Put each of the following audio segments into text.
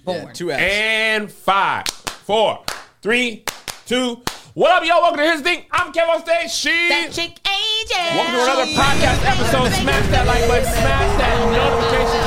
Born. Yeah, 2 F's. And 5, 4, 3, 2. What up, y'all? Welcome to Here's the Thing. I'm Kev on stage. That chick Angel. Welcome to another podcast episode. Smash that like button. Smash that notification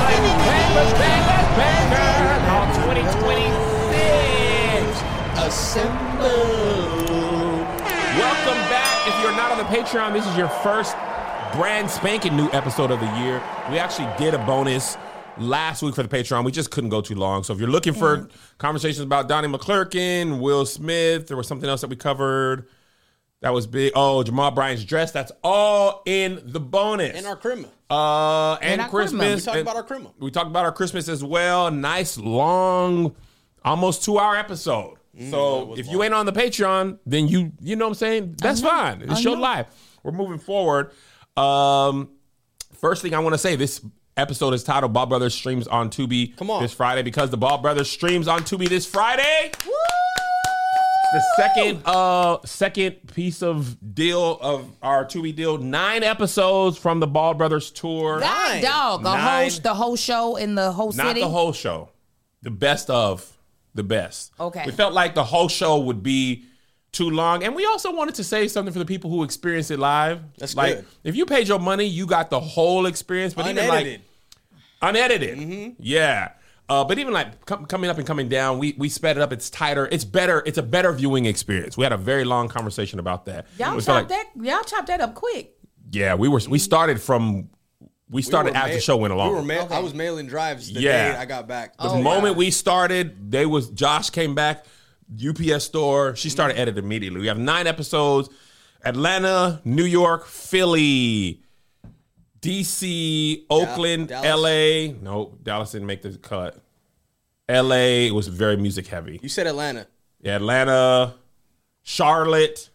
button. Bang, on 2026. Assemble. Welcome back. If you're not on the Patreon, this is your first brand spanking new episode of the year. We actually did a bonus last week for the Patreon. We just couldn't go too long. So if you're looking for conversations about Donnie McClurkin, Will Smith, there was something else that we covered that was big. Oh, Jamal Bryant's dress. That's all in the bonus. And our Christmas. And Christmas. We talked about our Christmas. We talked about our Christmas as well. Nice, long, almost 2-hour episode. So if you ain't on the Patreon, then you know what I'm saying? That's fine. It's your life. We're moving forward. First thing I want to say, this episode is titled Ball Brothers Streams on Tubi this Friday because the Ball Brothers streams on Tubi this Friday. Woo! It's the second piece of deal of our Tubi deal. 9 episodes from the Ball Brothers tour. That dog. The whole show in the whole city? Not the whole show. The best of the best. Okay. We felt like the whole show would be too long. And we also wanted to say something for the people who experience it live. That's like, good. If you paid your money, you got the whole experience. But Unedited. Unedited. Mm-hmm. Yeah. But even like coming up and coming down, we sped it up. It's tighter. It's better. It's a better viewing experience. We had a very long conversation about that. Y'all chopped that up quick. Yeah, we started as the show went along. I was mailing drives the day I got back. The moment we started, Josh came back, UPS store. She started editing immediately. We have 9 episodes. Atlanta, New York, Philly, DC, Oakland, Dallas. LA. No, Dallas didn't make the cut. LA was very music heavy. You said Atlanta. Yeah, Atlanta, Charlotte,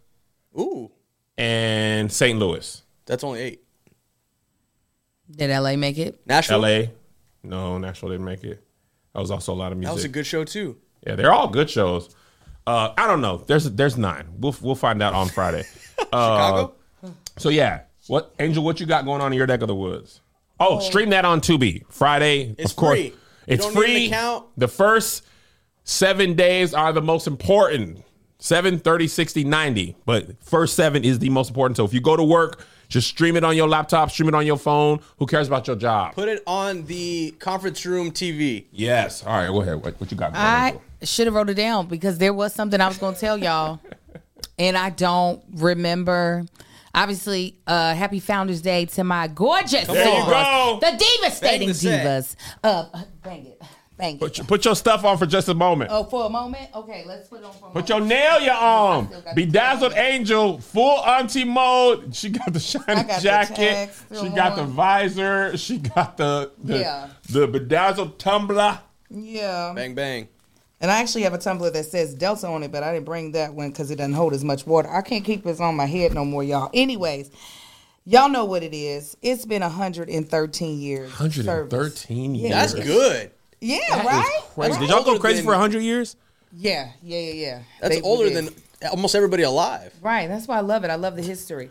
and St. Louis. That's only 8. Did LA make it? Nashville? LA. No, Nashville didn't make it. That was also a lot of music. That was a good show too. Yeah, they're all good shows. I don't know. There's 9. We'll find out on Friday. Chicago? So yeah. Angel, what you got going on in your neck of the woods? Oh, stream that on Tubi. Friday, It's of course. free. It's You don't free. need an account. The first 7 days are the most important. 7, 30, 60, 90. But first 7 is the most important. So if you go to work, just stream it on your laptop, stream it on your phone. Who cares about your job? Put it on the conference room TV. Yes. All right, go ahead. What you got going on, I Angel? should have wrote it down because there was something I was going to tell y'all. And I don't remember. Obviously, happy Founders Day to my gorgeous There you go. the Devastating Bang the set. Divas. Bang it. Bang it. Put your stuff on for just a moment. Oh, for a moment? Okay, let's put it on for a moment. Put your nail your arm. still got Bedazzled the Angel, full auntie mode. She got the shiny got the jacket. tags still She got the on. visor. She got the Yeah. bedazzled tumbler. Yeah. Bang, bang. And I actually have a tumbler that says Delta on it, but I didn't bring that one because it doesn't hold as much water. I can't keep this on my head no more, y'all. Anyways, y'all know what it is. It's been 113 years. 113 years. That's good. Yeah, That right? is crazy. That's Did y'all go older crazy than- for 100 years? Yeah. That's We older did. than almost everybody alive. Right. That's why I love it. I love the history.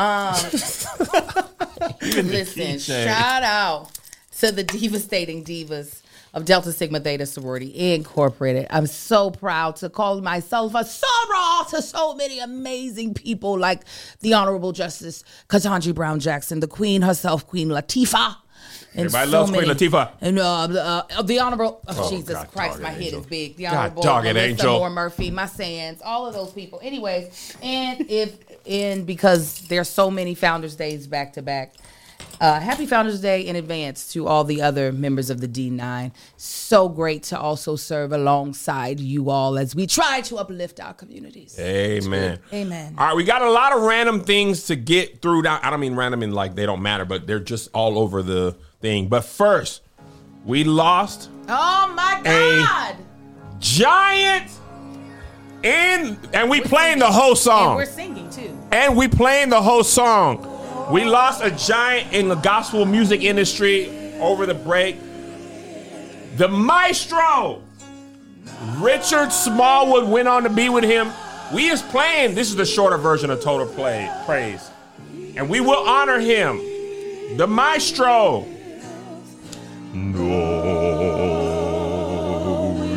Listen, keychain. shout out to the devastating divas of Delta Sigma Theta Sorority Incorporated. I'm so proud to call myself a soror to so many amazing people like the Honorable Justice Ketanji Brown Jackson, the Queen herself, Queen Latifah. And Everybody loves Queen Latifah. And the Honorable, Jesus God, Christ, dog my it, head Angel. is big. The God, Honorable dog it, Melissa Angel. Moore Murphy, my Sands, all of those people. Anyways, and because there's so many Founders Days back to back, happy Founders Day in advance to all the other members of the D9. So great to also serve alongside you all as we try to uplift our communities. Amen. Amen. All right, we got a lot of random things to get through. I don't mean random in like they don't matter, but they're just all over the thing. But first, we lost Oh my God! giant and we playing the whole And song. we're singing too. And we playing the whole song. We lost a giant in the gospel music industry over the break. The maestro, Richard Smallwood, went on to be with him. We is playing, this is the shorter version of Total Praise. And we will honor him. The maestro. No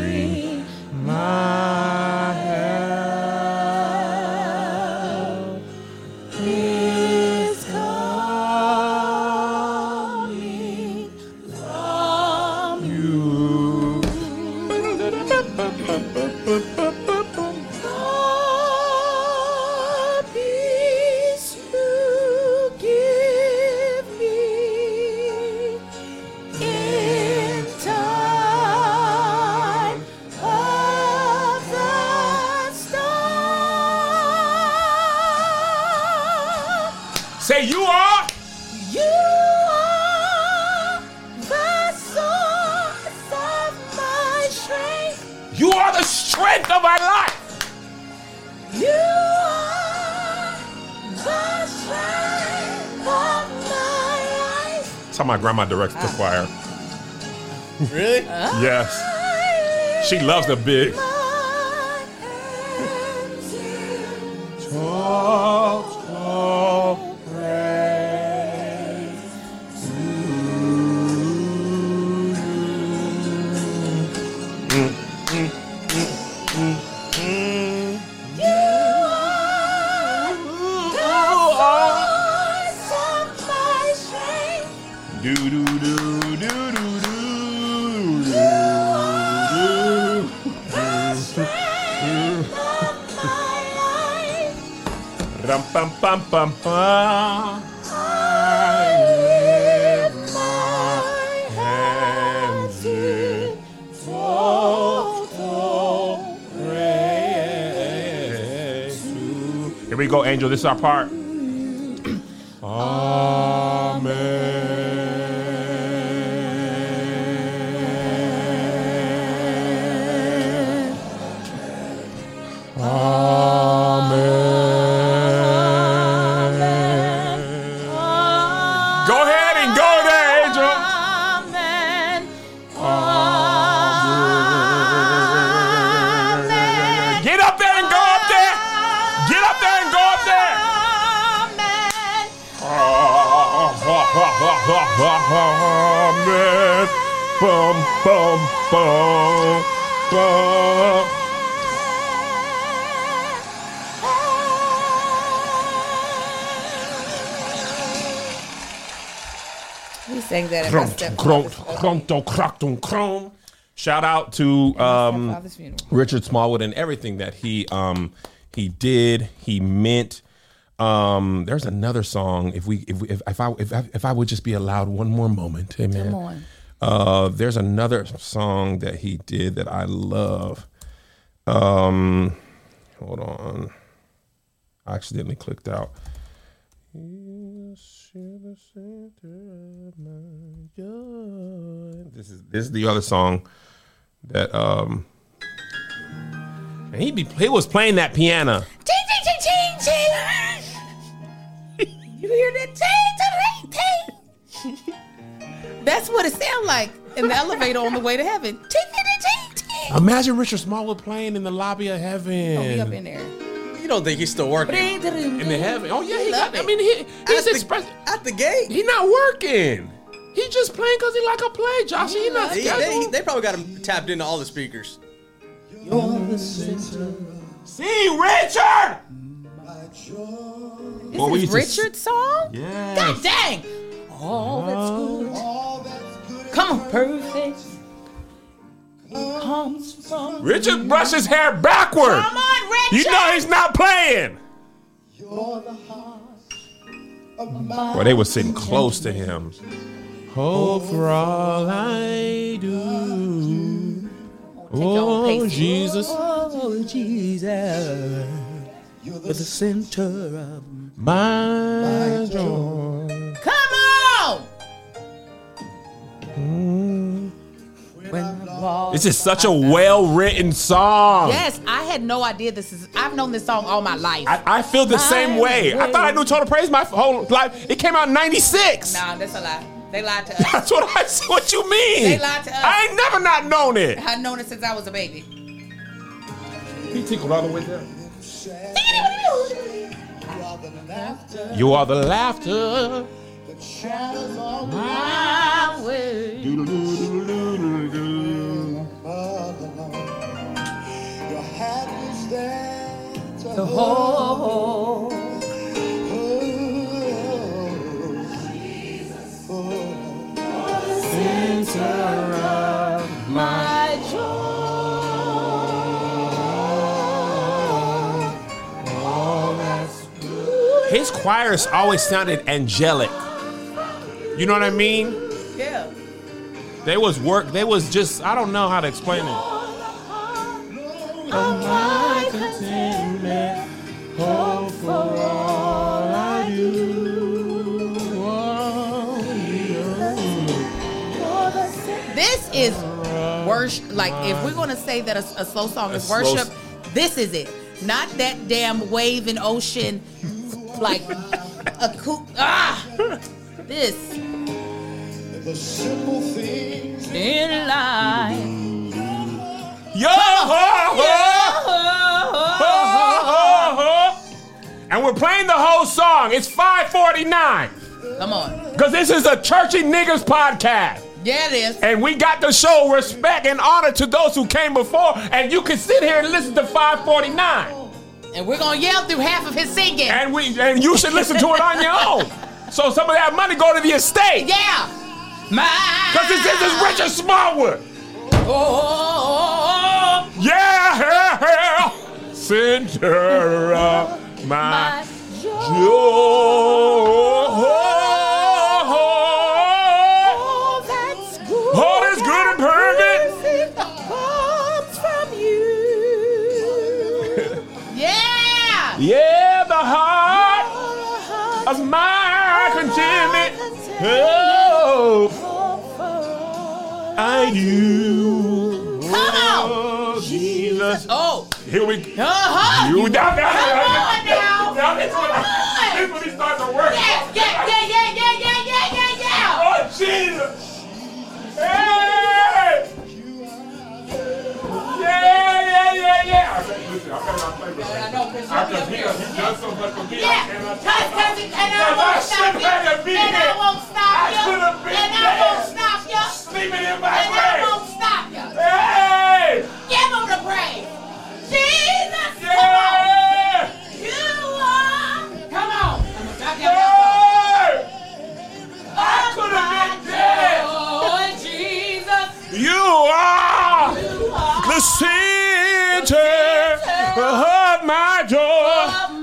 Say you are. You are the source of my strength. You are the strength of our life. You are the strength of my life. That's how my grandma directs the choir. Really? Yes. She loves the big. Ram pam pam pam pam. I lift my hands in total praise. Here we go, Angel. This is our part. Amen. Bum, bum, bum, bum. We sang that at my stepfather's. Shout out to Richard Smallwood and everything that he did, he meant. There's another song. If I would just be allowed one more moment, amen. Come on. There's another song that he did that I love. Hold on, I accidentally clicked out. This is the other song that and he was playing that piano. You hear that? That's what it sounds like in the elevator on the way to heaven. Imagine Richard Smallwood playing in the lobby of heaven. Oh, he up in there. You don't think he's still working? In the heaven. Oh, yeah. He's expressing. At the gate. He's not working. He's just playing because he like a play, Josh. He's not scheduled. They probably got him tapped into all the speakers. See, Richard! Is this Richard's song? Yeah. God dang! All that's good. Come on, perfect. Comes from Richard brushed his hair backward. Come on, Richard! You know he's not playing. You're the heart of my Boy, they were sitting close to him. Hope for all I do. Oh, Jesus. Oh, Jesus. You're the center of my joy. Come on! This is such a well-written song. Yes, I had no idea I've known this song all my life. I feel the same way. I thought I knew Total Praise my whole life. It came out in 96. Nah, that's a lie. They lied to us. That's what you mean. They lied to us. I ain't never not known it. I've known it since I was a baby. He tickled all the way down. You are the laughter. The shadows on my way. Your hand is there to hold. Center of my joy. His choirs always sounded angelic. You know what I mean? Yeah. They was just, I don't know how to explain it. Oh, my contentment, hope for all I do. worship. Like, if we're going to say that a slow song is slow worship, this is it. Not that damn wave and ocean, like, this. The simple things In life. Yo! And we're playing the whole song. It's 5:49. Come on. Because this is a Churchy Niggas podcast. Yeah, it is. And we got to show respect and honor to those who came before. And you can sit here and listen to 5:49. And we're going to yell through half of his singing. And you should listen to it on your own. So some of that money go to the estate. Yeah. Because this is Richard Smallwood. Oh, Yeah. Center of my joy. that's good. All is good and perfect. Comes from you. Yeah. Yeah, the heart of my contentment. Oh, I do. Come on. Oh, Jesus. Oh. Here we go. Uh-huh. You down there. Come on now. Now this Come on. when he starts to work. Yeah. Oh, Jesus. Hey. Yeah. Listen, I better not play with him. I know, because After he done so much for me, yeah, I cannot. and I won't stop you. And I won't stop you. And I won't stop you. Sleeping in my And I grave. won't stop you. Hey! Give him the praise. Jesus, come on. Yeah! You are. Come on. Hey! I could have been dead. Oh, Jesus. You are the center of my joy.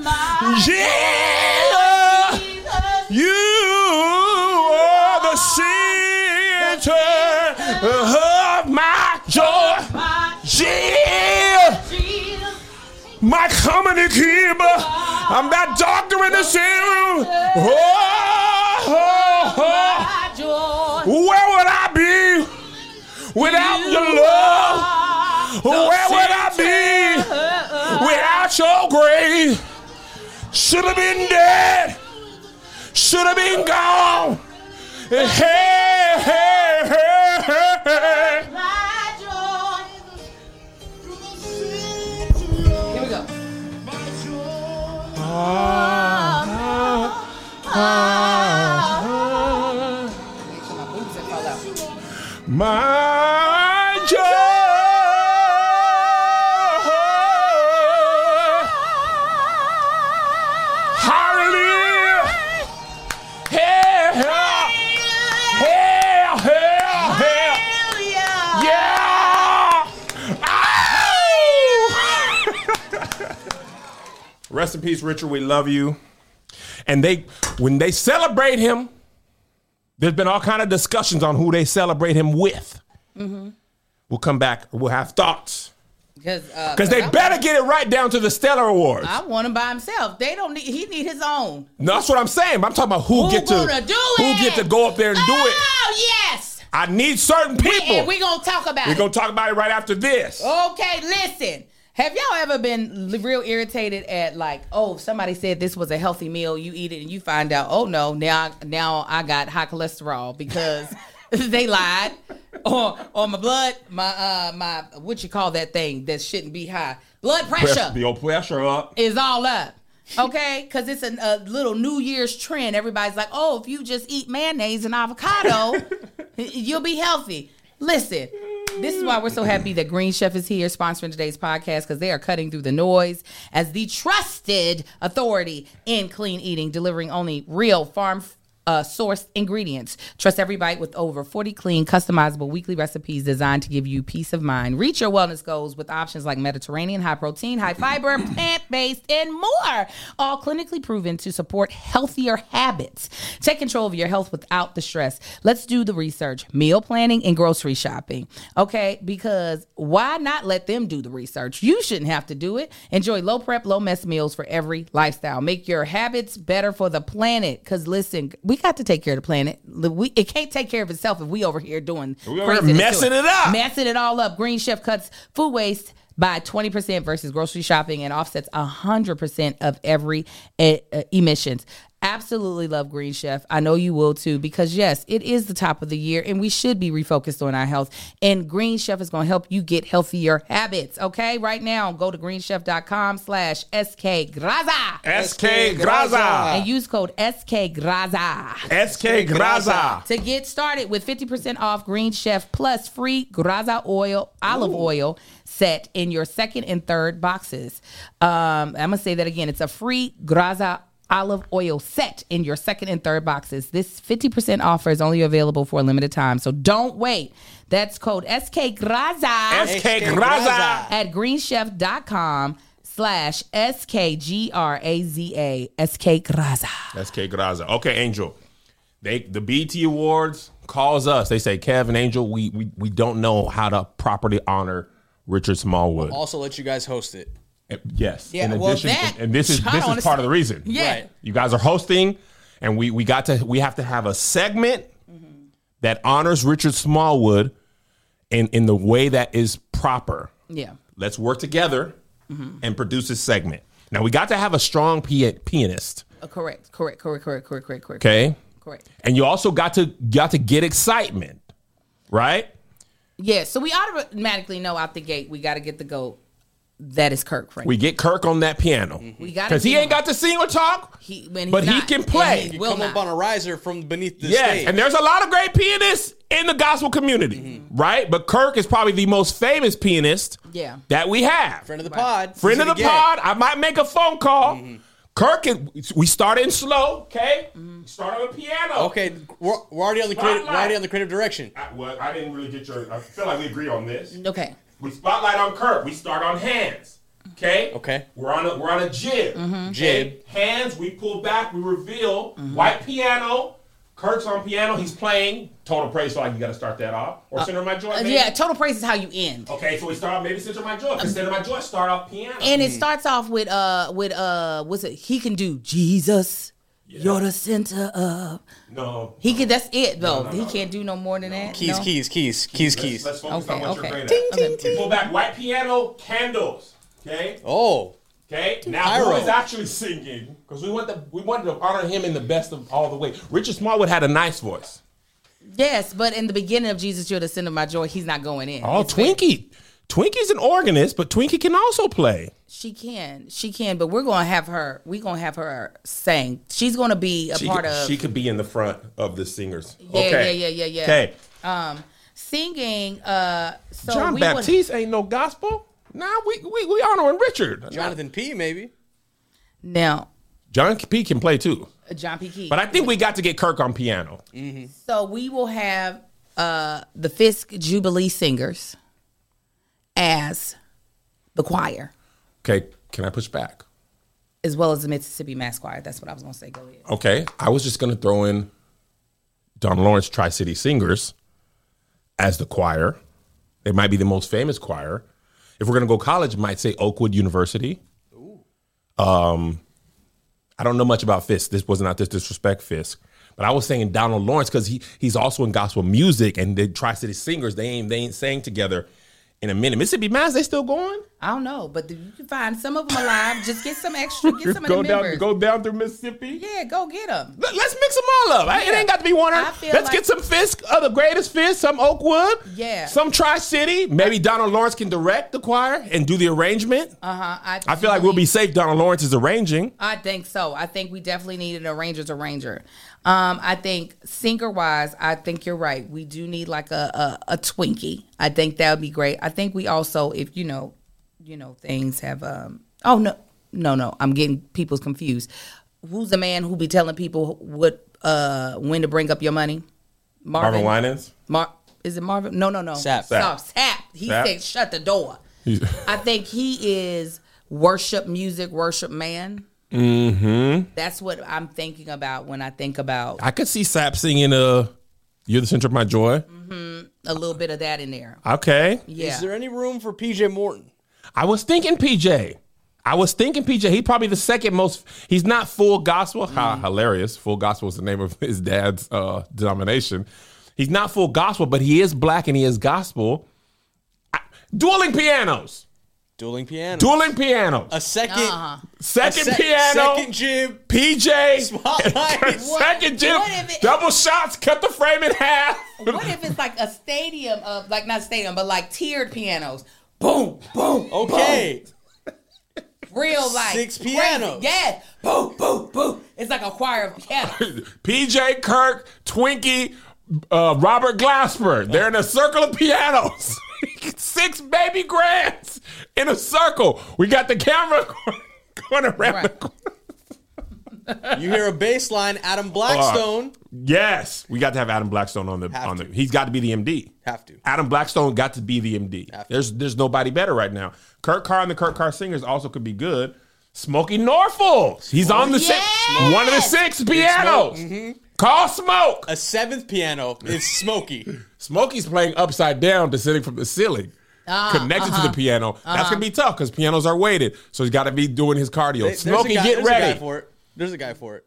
Yeah! You are the center of my joy. Yeah! My company keeper. I'm that doctor in the room. Where would I be without your love? Where would I be without your grace? Should have been dead. Should have been gone. Hey. Here we go. Make sure my boobs don't fall out. My joy. Hallelujah. Hell. Yeah. Rest in peace, Richard. We love you. And when they celebrate him, there's been all kind of discussions on who they celebrate him with. Mm-hmm. We'll come back. We'll have thoughts. Because they better get it right down to the Stellar Awards. I want him by himself. They don't need. He need his own. No, that's what I'm saying. But I'm talking about who get to go up there and do it. Oh yes. I need certain people. And we gonna talk about it. We're gonna talk about it right after this. Okay, listen. Have y'all ever been real irritated at if somebody said this was a healthy meal, you eat it and you find out, oh no, now I got high cholesterol because they lied, or my blood, my what you call that thing that shouldn't be high, blood pressure. The old pressure up is all up. Okay, because it's a little New Year's trend. Everybody's like, oh, if you just eat mayonnaise and avocado, you'll be healthy. Listen. This is why we're so happy that Green Chef is here sponsoring today's podcast, because they are cutting through the noise as the trusted authority in clean eating, delivering only real farm sourced ingredients. Trust every bite with over 40 clean, customizable weekly recipes designed to give you peace of mind. Reach your wellness goals with options like Mediterranean, high protein, high fiber, plant-based, and more. All clinically proven to support healthier habits. Take control of your health without the stress. Let's do the research. Meal planning and grocery shopping. Okay, because why not let them do the research? You shouldn't have to do it. Enjoy low prep, low mess meals for every lifestyle. Make your habits better for the planet. Because listen, We got to take care of the planet. It can't take care of itself if we over here doing We over here craziness to messing it up. Messing it all up. Green Chef cuts food waste by 20% versus grocery shopping and offsets 100% of every emissions. Absolutely love Green Chef. I know you will too, because yes, it is the top of the year and we should be refocused on our health. And Green Chef is going to help you get healthier habits. Okay, right now, go to greenchef.com/SKGraza. SK Graza. And use code SKGraza SK Graza. to get started with 50% off Green Chef plus free Graza olive oil set in your second and third boxes. I'm going to say that again. It's a free Graza olive oil set in your second and third boxes. This 50% offer is only available for a limited time, so don't wait. That's code SKGraza SK Graza. at greenchef.com/SKGRAZA. SKGraza. SK Graza. Okay, Angel. The BET Awards calls us. They say, Kevin, Angel, we don't know how to properly honor Richard Smallwood. Also, let you guys host it. Yes. Yeah, In well, addition, that- and this is I don't part of the reason. Yeah. Right. You guys are hosting, and we have to have a segment that honors Richard Smallwood in the way that is proper. Yeah. Let's work together and produce this segment. Now we got to have a strong pianist. Correct. Okay. Correct. And you also got to get excitement, right? Yeah, so we automatically know out the gate we got to get the GOAT. That is Kirk Franklin. We get Kirk on that piano. We got because he ain't got to sing or talk, but he can play. You come up on a riser from beneath the Yes, stage. and there's a lot of great pianists in the gospel community, right? But Kirk is probably the most famous pianist that we have. Friend of the pod. Friend of the pod. I might make a phone call. Kirk, we started in slow, okay? Start on the piano. Okay, we're already on the creative. We're already on the creative direction. I didn't really get your. I feel like we agree on this. Okay. We spotlight on Kirk. We start on hands. Okay. Okay. We're on a jib. Jib. Hands. We pull back. We reveal. White piano. Kirk's on piano. He's playing. Total praise. So like you got to start that off. Or Center of My Joy. Maybe? Yeah, total praise is how you end. Okay. So we start off maybe Center of My Joy. Because Center of My Joy start off piano. And it starts off with what's it? He can do Jesus. You're the center of. No. He can. That's it though. No. He can't do no more than that. Keys. Let's focus on what Okay. you're great Ting, at. We pull back white piano, candles. Okay. Oh. Okay. Now Pyro. who is actually singing? Because we wanted to honor him in the best of all the way. Richard Smallwood had a nice voice. Yes, but in the beginning of Jesus, you're the center of my joy. He's not going in. Oh, It's Twinkie. Twinky's an organist, but Twinkie can also play. She can, but we're gonna have her. Sing. She's gonna be a part of. She could be in the front of the singers. Yeah, okay. yeah. Okay. Singing. So John Baptiste ain't no gospel. Nah, we honoring Richard. Jonathan P. Maybe. Now, John P. can play too. John P. Key. But I think we got to get Kirk on piano. So we will have the Fisk Jubilee Singers as the choir, Okay, can I push back? as well as the Mississippi Mass Choir. That's what I was gonna say. Go ahead. Okay, I was just going to throw in Don Lawrence Tri-City Singers as the choir. They might be the most famous choir. If we're going to go college, might say Oakwood University. I don't know much about Fisk. This was not disrespect Fisk, but I was saying Donald Lawrence because he's also in gospel music, and the Tri-City Singers they ain't sang together in a minute. Mississippi Mass, they still going? I don't know, but you can find some of them alive. Just get some extra. Get some of the members. Go down through Mississippi. Yeah, go get them. Let's mix them all up. It ain't got to be one. I feel Let's like- get some Fisk, the greatest Fisk, some Oakwood, Yeah. some Tri-City. Maybe Donald Lawrence can direct the choir and do the arrangement. I feel like we'll be safe. Donald Lawrence is arranging. I think so. I think we definitely need an arranger's arranger. I think singer-wise, I think you're right. We do need like a Twinkie. I think that would be great. I think we also, if you know, things have. Oh no, I'm getting people confused. Who's the man who be telling people what when to bring up your money? Marvin Winans. Is it Marvin? No. Sap. Sap. He Sap. said, "Shut the door." I think he is worship man. Mm-hmm. That's what I'm thinking about when I think about I could see Sap singing "You're the Center of My Joy." a little bit of that in there. Okay. Yeah. Is there any room for PJ Morton? I was thinking PJ. I was thinking PJ, he probably the second most. He's not full gospel. Hilarious. Full gospel is the name of his dad's denomination. He's not full gospel, but he is black and he is gospel. Dueling pianos. Dueling piano. Dueling pianos. A second. piano. Second jib. PJ. Spotlight. Second jib. What if it- Double shots. Cut the frame in half. What if it's like a stadium of, like, not stadium, but like tiered pianos? Boom, boom. Okay. Boom. Real like 6 crazy. pianos. Yes. Boom, boom, boom. It's like a choir of pianos. PJ, Kirk, Twinkie, Robert Glasper. They're in a circle of pianos. 6 baby grands in a circle. We got the camera going around the corner. You hear a bass line, Adam Blackstone. Yes, we got to have Adam Blackstone on the. He's got to be the MD. Have to. Adam Blackstone got to be the MD. There's nobody better right now. Kurt Carr and the Kurt Carr Singers also could be good. Smokey Norfolk. He's on the one of the 6 pianos. Mm-hmm. Call Smoke. A 7th piano is Smokey. Smokey's playing upside down, descending from the ceiling. Connected to the piano. That's going to be tough because pianos are weighted. So he's got to be doing his cardio. Smokey, get ready. There's a guy for it.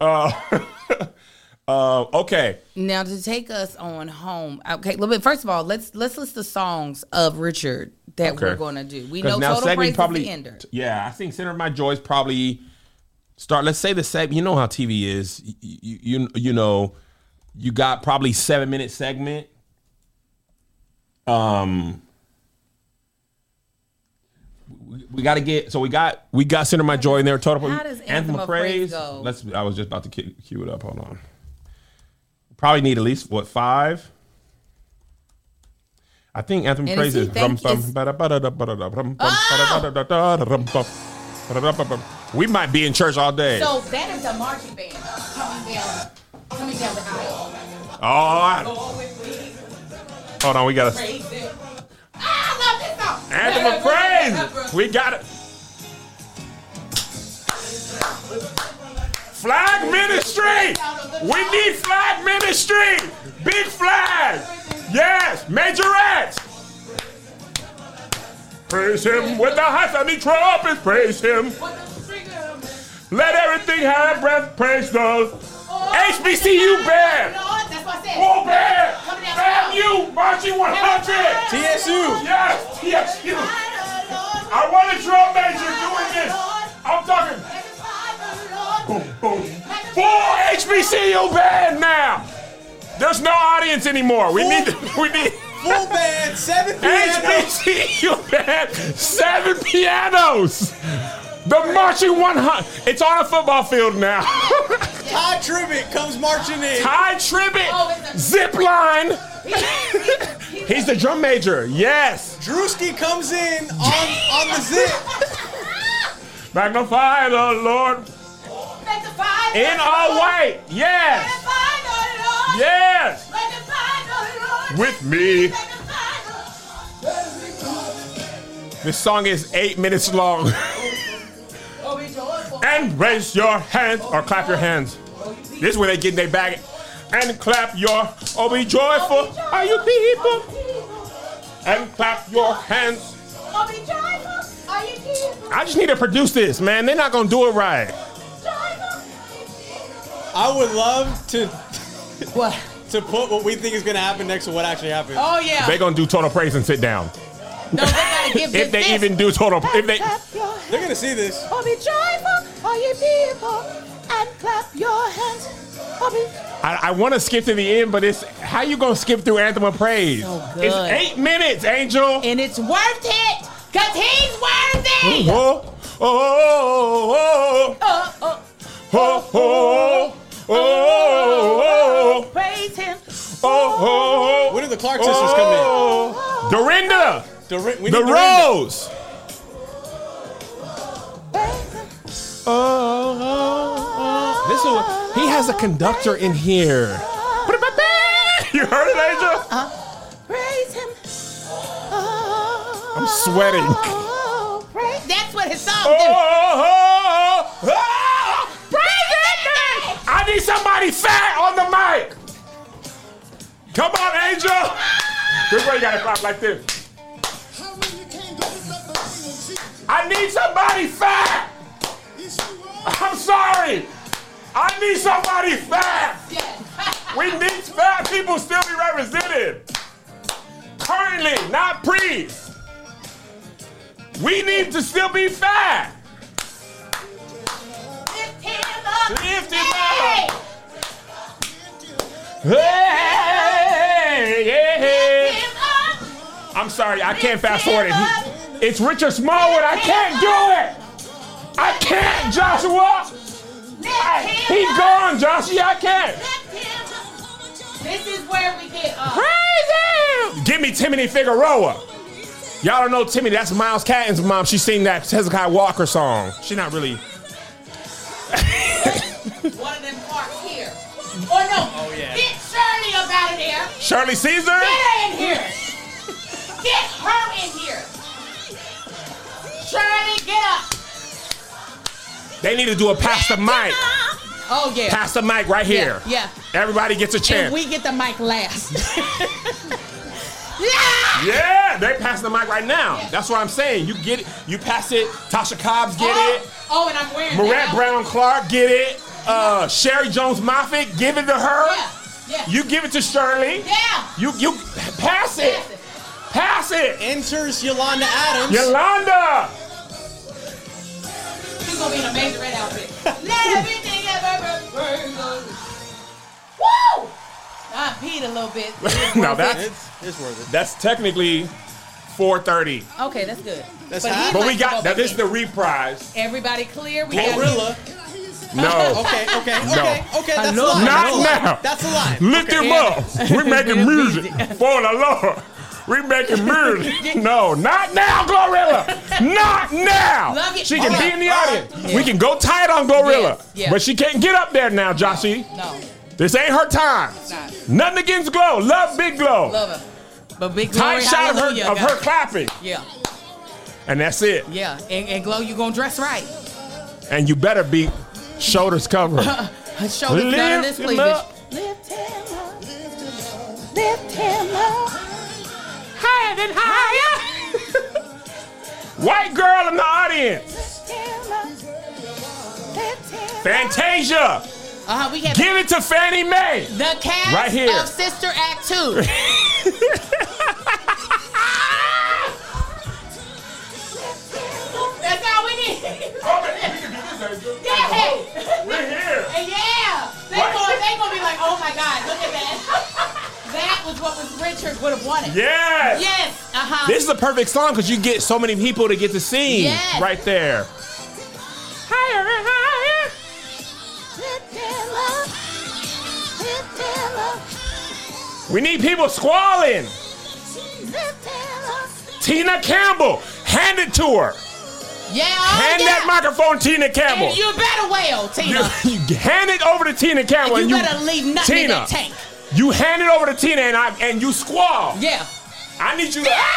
Okay. Now to take us on home. Okay, a little bit. First of all, let's list the songs of Richard that we're going to do. We know now Total Praise probably, is the ender. Yeah, I think Center of My Joy is probably start. Let's say the segment. You know how TV is. You know, you got probably 7-minute segment. We got to get. So we got Center of My Joy in there. Total. How does Anthem of Praise go? I was just about to cue it up. Hold on. Probably need at least 5. I think Anthem of Praise is. We might be in church all day. So that is a marching band coming down the aisle. Oh, hold on, we got to. I love this song. Anthem of Praise. We got it. Flag Ministry. We need Flag Ministry. Big flag. Yes, Majorettes. Praise him with the high sounding trumpets. Praise him. Let everything have breath. Praise the HBCU band. That's what I said. Full band. FAMU Marching 100. TSU. Yes, TSU. I want a drum major doing this. I'm talking. Boom, boom. Full HBCU band now. There's no audience anymore. We need full band, 7 pianos. HBCU band, 7 pianos. The marching 100. It's on a football field now. Ty Tribbett comes marching in. Ty Tribbett, zip line. He's the drum major. Yes. Drewski comes in on the zip. Magnify the Lord. In our way. Yes. Yes. With me. This song is 8 minutes long. And raise your hands or clap your hands. This is where they get in their bag. And clap your, oh be joyful, are you people? And clap your hands. Oh, be joyful, are you people? I just need to produce this, man. They're not gonna do it right. I would love to What? to put what we think is gonna happen next to what actually happened. Oh yeah. They're gonna do total praise and sit down. No, they gotta give If they even do total, if they. They're gonna see this. Oh, be joyful, all you people, and clap your hands. Oh, be... I want to skip to the end, but it's how you gonna skip through Anthem of Praise? So good. It's 8 minutes, Angel. And it's worth it, cause he's worthy. Oh, oh, oh, oh, oh, oh, Praise him. oh, When did the Clark sisters come in? Dorinda, We the need Dorinda. Rose. This is he has a conductor in here. You heard it, Angel? Praise him. I'm sweating. That's what his song Oh, do. praise it, man! I need somebody fat on the mic. Come on, Angel. This way you gotta clap like this. I need somebody fat. somebody. I need somebody fat. We need fat people still be represented. Currently, not pre. We need to still be fat. Lift him up. Lift him up. Hey, yeah. Lift him up. I'm sorry, I can't fast forward it. It's Richard Smallwood. I can't do it. I can't, Joshua. He gone, Joshua. I can't. This is where we get Crazy. Give me Timothy Figueroa. Y'all don't know Timothy. That's Miles Catton's mom. She sing that Hezekiah Walker song. She not really. one of them parts here. Or no. Oh, yeah. Get Shirley up out of there. Shirley Caesar? Get her in here. Get her in here. Shirley, get up. They need to do a pass the mic. Oh, yeah. Pass the mic right here. Yeah. Everybody gets a chance. And we get the mic last. Yeah, they pass the mic right now. Yeah. That's what I'm saying. You get it. You pass it. Tasha Cobbs get it. Oh, and I'm wearing Marette Brown Clark get it. Sherry Jones Moffitt, give it to her. Yeah. You give it to Shirley. Yeah. You pass it. Pass it. Enters Yolanda Adams. Yolanda. She's gonna be in a major red outfit. Let everything ever burn. Woo! I peed a little bit. No, It's worth it. that's technically 4:30. Okay, that's good. That's he hot. But we likes to got go that. back This is in. the reprise. Everybody clear? We Gorilla. No. Okay. No. That's a Hello? lie. Not That's a lie. now. That's a lie. Lift him up. We're making music for the Lord. We're making music. No, not now, Glorilla. Not now. Love you. She can All be right. in the All audience. right. We can go tight on Glorilla. Yes. Yeah. But she can't get up there now, Joshy. No, This ain't her time. not. Nothing against Glow. Love Big Glow. Love her. But big Tight glory, shot of hallelujah, her God. clapping. Yeah, And that's it. yeah. And Glow, you gonna dress right. And you better be shoulders covered. Her shoulders down in this Lift him cleavage. up. Lift him up. Lift him up. Higher and higher. White girl in the audience. Lift him up. Lift him up. Fantasia. We have Give it to Fannie Mae. the cast Right here. of Sister Act 2. That's all we need. Yeah. We're here. Yeah. They gonna be like, oh my God, look at that. That was what was Richard would have wanted. Yes. Yes. This is a perfect song because you get so many people to get to sing Yes. right there. Higher and higher. Lift him up. Lift him up. We need people squalling. Lift him up. Tina Campbell. Hand it to her. Yeah. Hand that microphone, Tina Campbell. And you better wail, Tina. You hand it over to Tina Campbell. You and better leave nothing in Tina, that tank. You hand it over to Tina and you squall. Yeah. I need you to. Yeah.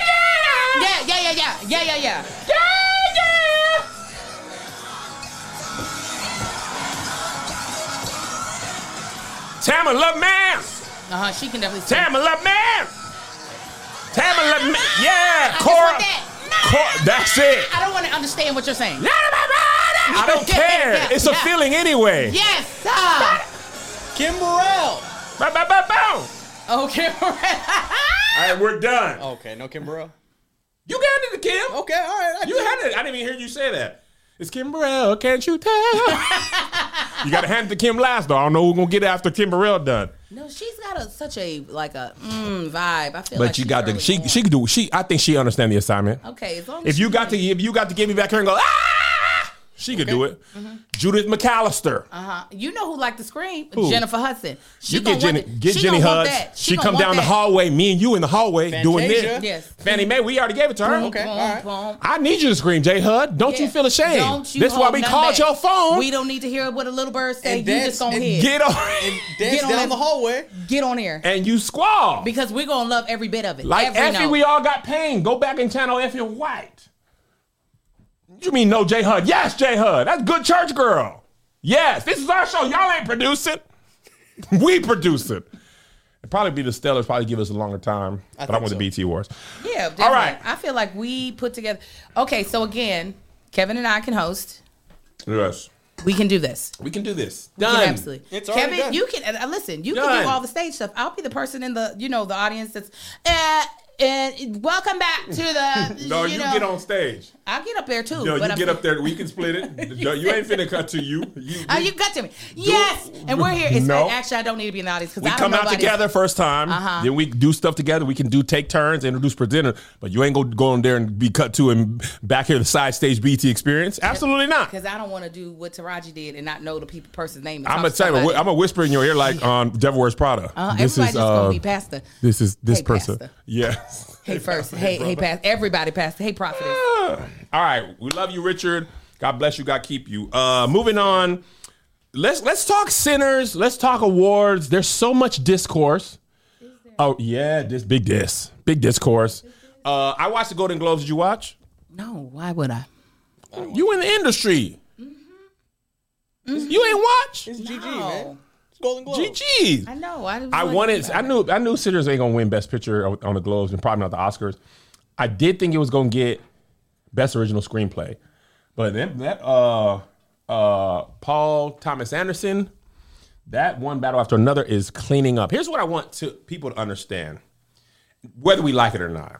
Tamala man. She can definitely sing. Tamala man. Tamala man. Yeah. I just Cora. want that. That's it. I don't want to understand what you're saying. I don't care. Yeah, It's a yeah. feeling anyway. Yes. Kim Burrell. Boom. Okay. All right, we're done. Okay, no Kim Burrell. You got it to Kim. Okay, all right. You had it. I didn't even hear you say that. It's Kim Burrell, can't you tell? You got to hand it to Kim last, though. I don't know who's going to get it after Kim Burrell done. No, she's got such a vibe. I feel But like you got to, she could do, I think she understand the assignment. Okay, as long as If you she got to get me back here and go, she could do it. Mm-hmm. Judith McAllister. You know who liked to scream? Who? Jennifer Hudson. You get Jenny Hudds. She come down the hallway, me and you in the hallway doing Fantasia. this. Yes. Fannie Mae, we already gave it to her. Okay, all right. I need you to scream, J. Hud. Don't you feel ashamed? Don't you This is why hold we nothing called back. your phone. We don't need to hear what a little bird say. And You dance- just go and ahead. Get on And dance Get on down that- the hallway. Get on here. and you squall. Because we're going to love every bit of it. Like every Effie, note. we all got pain. Go back and channel Effie White. You mean no J. Hud? Yes, J. Hud. That's good church girl. Yes, this is our show. Y'all ain't producing. We produce it. It'd probably be the Stellars. Probably give us a longer time. But I think want so. the BT Awards. Yeah, definitely. All right. I feel like we put together. Okay, so again, Kevin and I can host. Yes. We can do this. We can do this. We can Done. absolutely. It's already Kevin, done. you can listen. You Done. can do all the stage stuff. I'll be the person in the the audience that's and welcome back to the. No, you get on stage. I'll get up there too. No, but you I'm get up there. We can split it. No, you ain't finna cut to you. You got to me. Yes, and we're here. It's No. actually I don't need to be in the audience because We I don't come know out together first time. Then we do stuff together. We can take turns, introduce presenter. But you ain't go on there and be cut to and back here the side stage BT experience. Absolutely not. because I don't want to do what Taraji did and not know the person's name. I'm gonna tell you. I'm gonna whisper in your ear like on Devil Wears Prada. Everybody's just gonna be pastor. This is this Hey, person. pastor. Yes. Hey, first. Hey, pastor. Everybody, pastor. Hey, prophetess. All right, we love you, Richard. God bless you. God keep you. Moving on. Let's talk sinners. Let's talk awards. There's so much discourse. Oh yeah, big discourse. I watched the Golden Globes. Did you watch? No, why would I? You in the industry. You ain't watch. It's GG, No. man. It's Golden Globe. GG. I know. I knew Sinners ain't gonna win Best Picture on the Globes and probably not the Oscars. I did think it was gonna get Best Original Screenplay, but that Paul Thomas Anderson, that one battle after another is cleaning up. Here's what I want people to understand, whether we like it or not.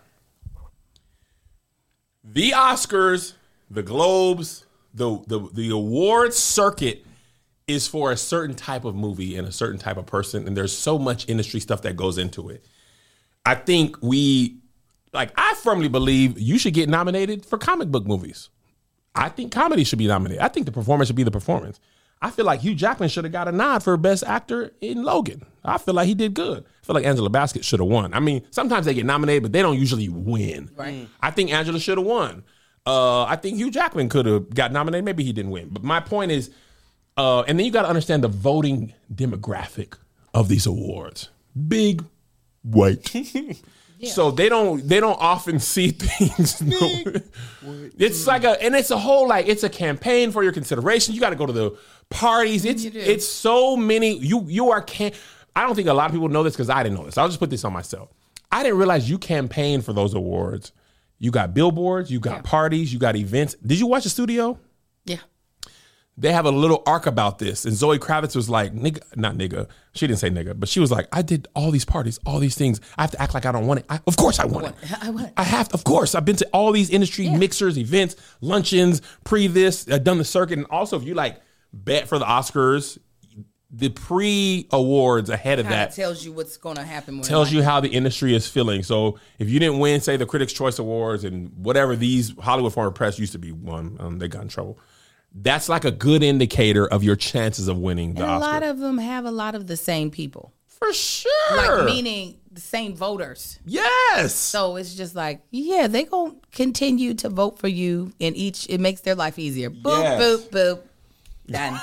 The Oscars, the Globes, the awards circuit is for a certain type of movie and a certain type of person, and there's so much industry stuff that goes into it. I think I firmly believe you should get nominated for comic book movies. I think comedy should be nominated. I think the performance should be the performance. I feel like Hugh Jackman should have got a nod for Best Actor in Logan. I feel like he did good. I feel like Angela Bassett should have won. I mean, sometimes they get nominated, but they don't usually win. Right. I think Angela should have won. I think Hugh Jackman could have got nominated. Maybe he didn't win. But my point is, and then you got to understand the voting demographic of these awards. Big, white. So they don't often see things. It's like it's a whole it's a campaign for your consideration. You got to go to the parties. It's so many. I don't think a lot of people know this because I didn't know this. I'll just put this on myself. I didn't realize you campaign for those awards. You got billboards, you got parties, you got events. Did you watch the studio? Yeah. They have a little arc about this. And Zoe Kravitz was like, not nigga. She didn't say nigga, but she was like, I did all these parties, all these things. I have to act like I don't want it. Of course I want it. I want it. I have to, of course. I've been to all these industry mixers, events, luncheons, this, I've done the circuit. And also if you bet for the Oscars, the pre-awards ahead of that tells you what's going to happen. Tells you how the industry is feeling. So if you didn't win, say the Critics' Choice Awards and whatever these Hollywood Foreign Press used to be won, they got in trouble. That's like a good indicator of your chances of winning the Oscar. A lot of them have a lot of the same people. For sure. Meaning the same voters. Yes. So it's just they going to continue to vote for you in each. It makes their life easier. Boop, Yes. boop, boop. Done.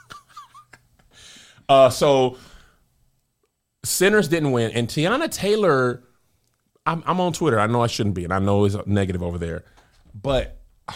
So Sinners didn't win. And Tiana Taylor, I'm on Twitter. I know I shouldn't be, and I know it's negative over there. But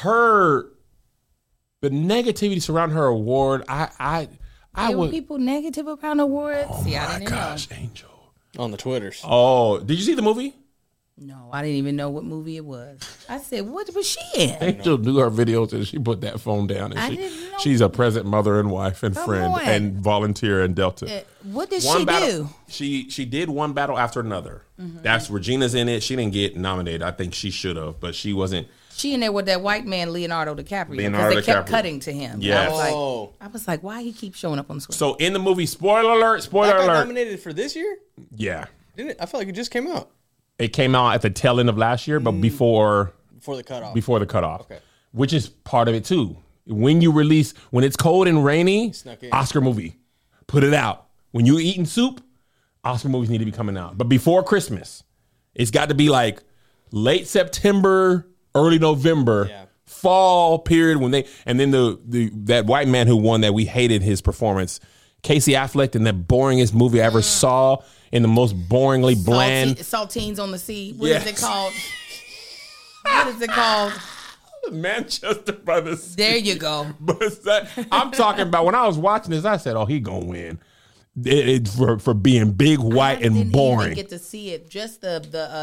the negativity surrounding her award, I were people negative around awards? Oh my gosh, Angel. On the Twitters. Oh, did you see the movie? No, I didn't even know what movie it was. I said, what was she in? Angel knew her videos and she put that phone down. And I didn't know. She's a present mother and wife and Come friend on. and volunteer in Delta. What did she do? She did one battle after another. Mm-hmm. That's Regina's in it. She didn't get nominated. I think she should have, but she wasn't. She in there with that white man, Leonardo DiCaprio. Leonardo Because they kept DiCaprio. cutting to him. Yes. I was like, why he keep showing up on screen? So in the movie, spoiler alert, That got alert. nominated for this year? Yeah. Didn't it? I feel like it just came out. It came out at the tail end of last year, but before Before the cutoff. the cutoff. Okay. Which is part of it too. When it's cold and rainy, Snuck in. Oscar movie. Put it out. When you're eating soup, Oscar movies need to be coming out. But before Christmas, it's got to be late September, early November, fall period and then that white man who won that we hated his performance, Casey Affleck, in the boringest movie I ever saw, in the most boringly bland. Saltines on the Sea. What is it called? What is it called? Manchester by the Sea. There you go. But I'm talking about when I was watching this, I said, "Oh, he gonna win." for being big, white, and didn't boring. even get to see it. Just the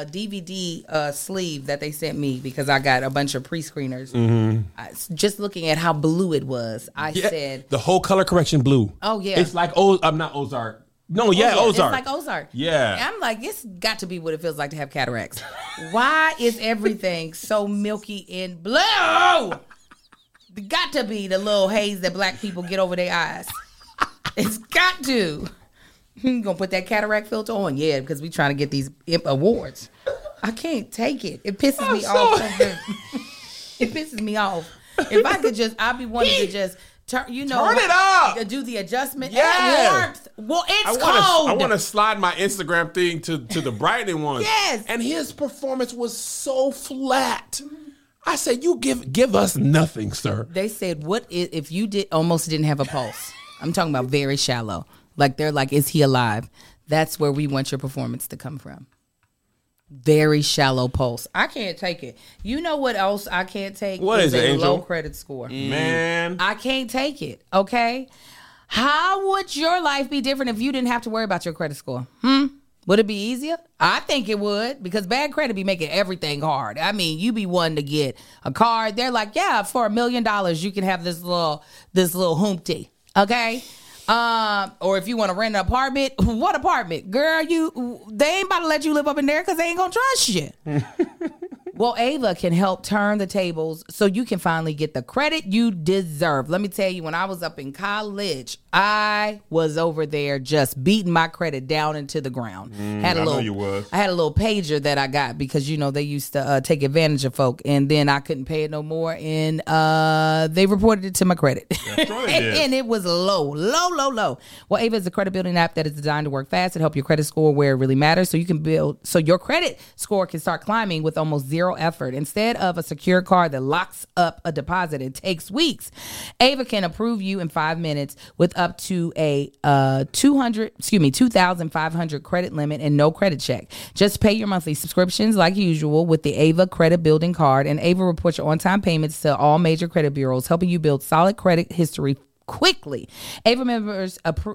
DVD sleeve that they sent me because I got a bunch of pre-screeners. Just looking at how blue it was, I said the whole color correction blue. Oh yeah, it's like I'm not Ozark. No, yeah, Ozark. It's like Ozark. Yeah. And I'm like, it's got to be what it feels like to have cataracts. Why is everything so milky and blue? It got to be the little haze that black people get over their eyes. It's got to. You gonna put that cataract filter on? Yeah, because we trying to get these awards. I can't take it. It pisses me off. It pisses me off. If I could just, I'd be wanting to just turn it up. Do the adjustment. Yeah. Warmth. Well, it's cold. I want to slide my Instagram thing to the brightening one. Yes. And his performance was so flat. I said, you give us nothing, sir. They said, what if you almost didn't have a pulse? I'm talking about very shallow. Like, they're like, is he alive? That's where we want your performance to come from. Very shallow pulse. I can't take it. You know what else I can't take? What is it, a Angel? low credit score. Man. I can't take it, okay? How would your life be different if you didn't have to worry about your credit score? Would it be easier? I think it would, because bad credit be making everything hard. I mean, you be wanting to get a card. They're like, yeah, for $1 million, you can have this little humpty. Okay? Or if you want to rent an apartment, what apartment? Girl, they ain't about to let you live up in there because they ain't going to trust you. Well, Ava can help turn the tables so you can finally get the credit you deserve. Let me tell you, when I was up in college, I was over there just beating my credit down into the ground. I know you was. I had a little pager that I got because, they used to take advantage of folk, and then I couldn't pay it no more, and they reported it to my credit. And it was low. Well, Ava is a credit building app that is designed to work fast and help your credit score where it really matters, so your credit score can start climbing with almost zero effort. Instead of a secure card that locks up a deposit, it takes weeks. Ava can approve you in 5 minutes with up to a 2,500 credit limit and no credit check. Just pay your monthly subscriptions like usual with the Ava credit building card, and Ava reports your on-time payments to all major credit bureaus, helping you build solid credit history quickly. Ava members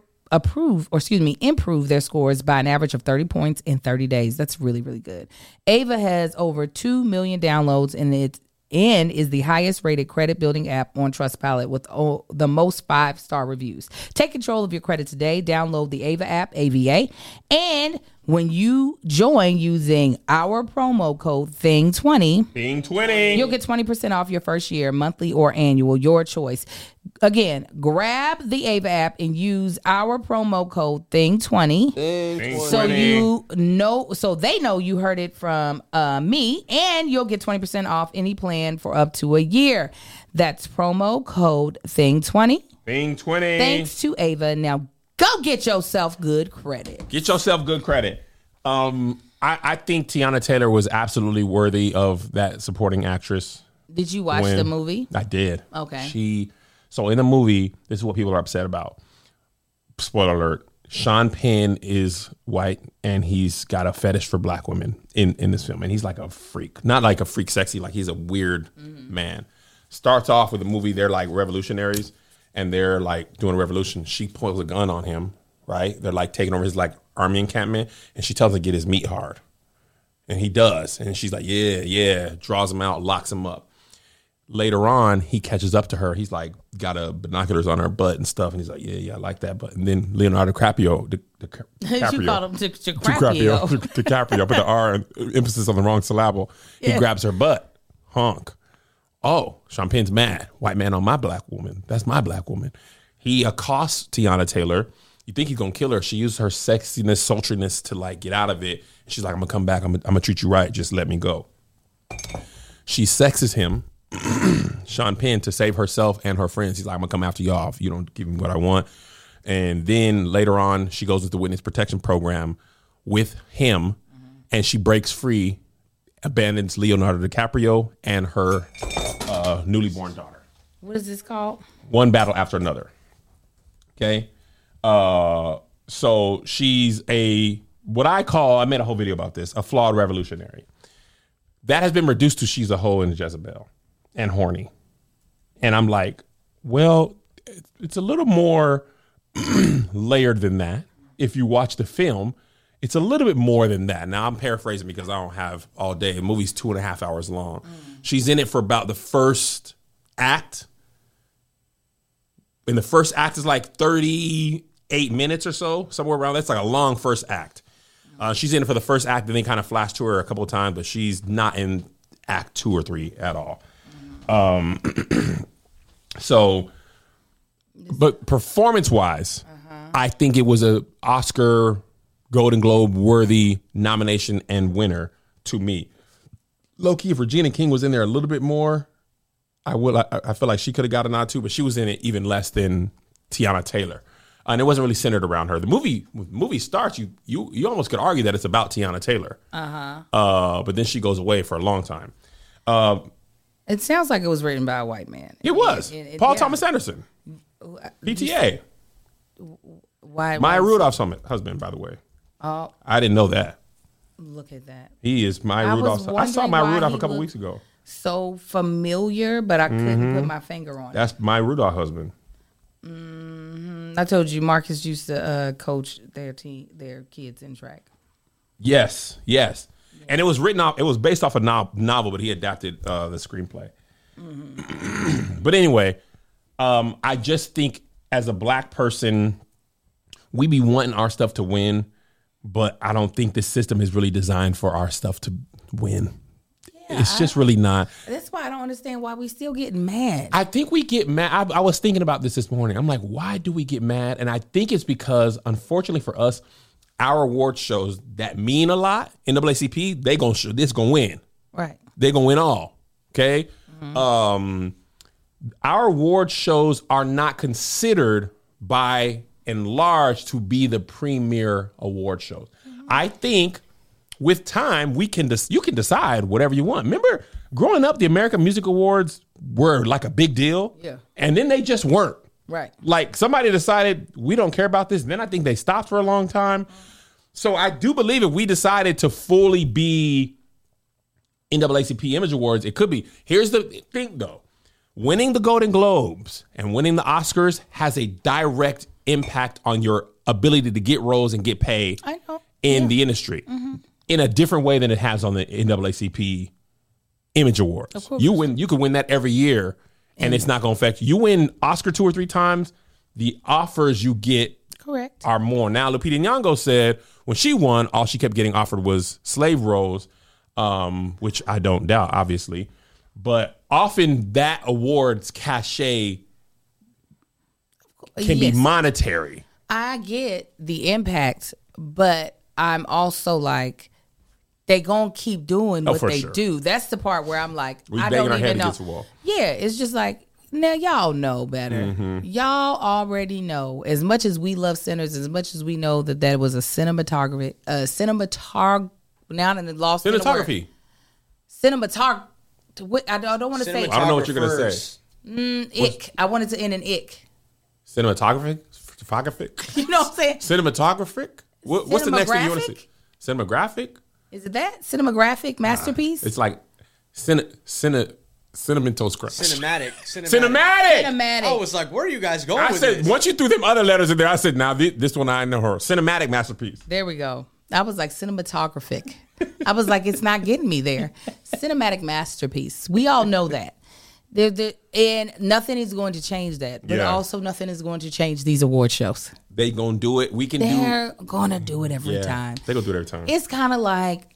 improve their scores by an average of 30 points in 30 days. That's really, really good. Ava has over 2 million downloads and is the highest rated credit building app on Trustpilot with the most 5-star reviews. Take control of your credit today. Download the Ava app, AVA, and when you join using our promo code THING20, you'll get 20% off your first year, monthly or annual, your choice. Again, grab the Ava app and use our promo code THING20. So they know you heard it from me, and you'll get 20% off any plan for up to a year. That's promo code THING20. THING20. Thanks to Ava. Now go get yourself good credit. Get yourself good credit. I think Tiana Taylor was absolutely worthy of that supporting actress. Did you watch the movie? I did. Okay. So in the movie, this is what people are upset about. Spoiler alert. Sean Penn is white, and he's got a fetish for black women in this film. And he's like a freak. Not like a freak sexy, like he's a weird man. Starts off with the movie, they're like revolutionaries, and they're like doing a revolution. She pulls a gun on him, right? They're like taking over his like army encampment, and she tells him to get his meat hard. And he does. And she's like, yeah, draws him out, locks him up. Later on, he catches up to her. He's like got a binoculars on her butt and stuff, and he's like, yeah, I like that. But and then Leonardo DiCaprio, you called him DiCaprio. DiCaprio, put the R and emphasis on the wrong syllable. He grabs her butt, honk. Oh, Sean Penn's mad. White man on my black woman. That's my black woman. He accosts Tiana Taylor. You think he's gonna kill her? She used her sexiness, sultriness to like get out of it. And she's like, I'm gonna come back. I'm gonna treat you right. Just let me go. She sexes him. Sean Penn, to save herself and her friends. He's like, I'm gonna come after y'all if you don't give me what I want. And then later on, she goes with the witness protection program with him, and she breaks free, abandons Leonardo DiCaprio and her newly born daughter. What is this called? One battle after another. Okay. So she's I made a whole video about this, a flawed revolutionary. That has been reduced to she's a hoe and a Jezebel and horny. And I'm like, well, it's a little more layered than that. If you watch the film, it's a little bit more than that. Now, I'm paraphrasing because I don't have all day. The movie's 2.5 hours long. She's in it for about the first act. And the first act is like 38 minutes or so, somewhere around. That's like a long first act. She's in it for the first act, and then kind of flash to her a couple of times, but she's not in act 2 or 3 at all. So, but performance-wise, I think it was a Oscar, Golden Globe worthy nomination and winner to me. Low-key, if Regina King was in there a little bit more, I feel like she could have got a nod too, but she was in it even less than Tiana Taylor. And it wasn't really centered around her. The movie starts, you almost could argue that it's about Tiana Taylor. But then she goes away for a long time. It sounds like it was written by a white man. It was. Paul Thomas Anderson. PTA. Maya Rudolph's husband, by the way. Oh, I didn't know that. look at that. He is Maya Rudolph's. I saw Maya Rudolph a couple weeks ago. So familiar, but I couldn't put my finger on it. That's Maya Rudolph's husband. I told you Marcus used to coach their kids in track. Yes. And it was based off a novel, but he adapted the screenplay. But anyway, I just think as a black person, we be wanting our stuff to win, but I don't think this system is really designed for our stuff to win. Yeah, it's just really not. That's why I don't understand why we still getting mad. I think we get mad. I was thinking about this morning. I'm like, why do we get mad? And I think it's because, unfortunately for us, our award shows that mean a lot, NAACP, this gonna win. Right. They're gonna win all. Okay. Our award shows are not considered by and large to be the premier award shows. I think with time you can decide whatever you want. Remember, growing up, the American Music Awards were like a big deal. Yeah. And then they just weren't. Right. Like somebody decided we don't care about this. Then I think they stopped for a long time. So I do believe if we decided to fully be NAACP Image Awards, it could be. Here's the thing though. Winning the Golden Globes and winning the Oscars has a direct impact on your ability to get roles and get paid in the industry in a different way than it has on the NAACP Image Awards. You could win that every year and it's not going to affect you. You win Oscar 2 or 3 times, the offers you get are more. Now, Lupita Nyong'o said when she won, all she kept getting offered was slave roles, which I don't doubt, obviously. But often that award's cachet can be monetary. I get the impact, but I'm also like, they gonna keep doing what they do. That's the part where I'm like, I don't even know. Yeah, it's just like, now y'all know better. Y'all already know. As much as we love Sinners, as much as we know that was a cinematography. Now that it lost cinematography. Cinematography. I don't want to say. I don't know what you're gonna say. Ick. I wanted to end in ick. Cinematographic. You know what I'm saying? Cinematographic. What's the next thing you want to say? Cinematographic. Is it that cinematographic masterpiece? It's like cinematic. I was like, where are you guys going with this? I said, once you threw them other letters in there, I said, now this one I know her. Cinematic masterpiece. There we go. I was like, cinematographic. I was like, it's not getting me there. Cinematic masterpiece. We all know that. And nothing is going to change that. But also nothing is going to change these award shows. They gonna do it. They're gonna do it every time. They gonna do it every time. It's kind of like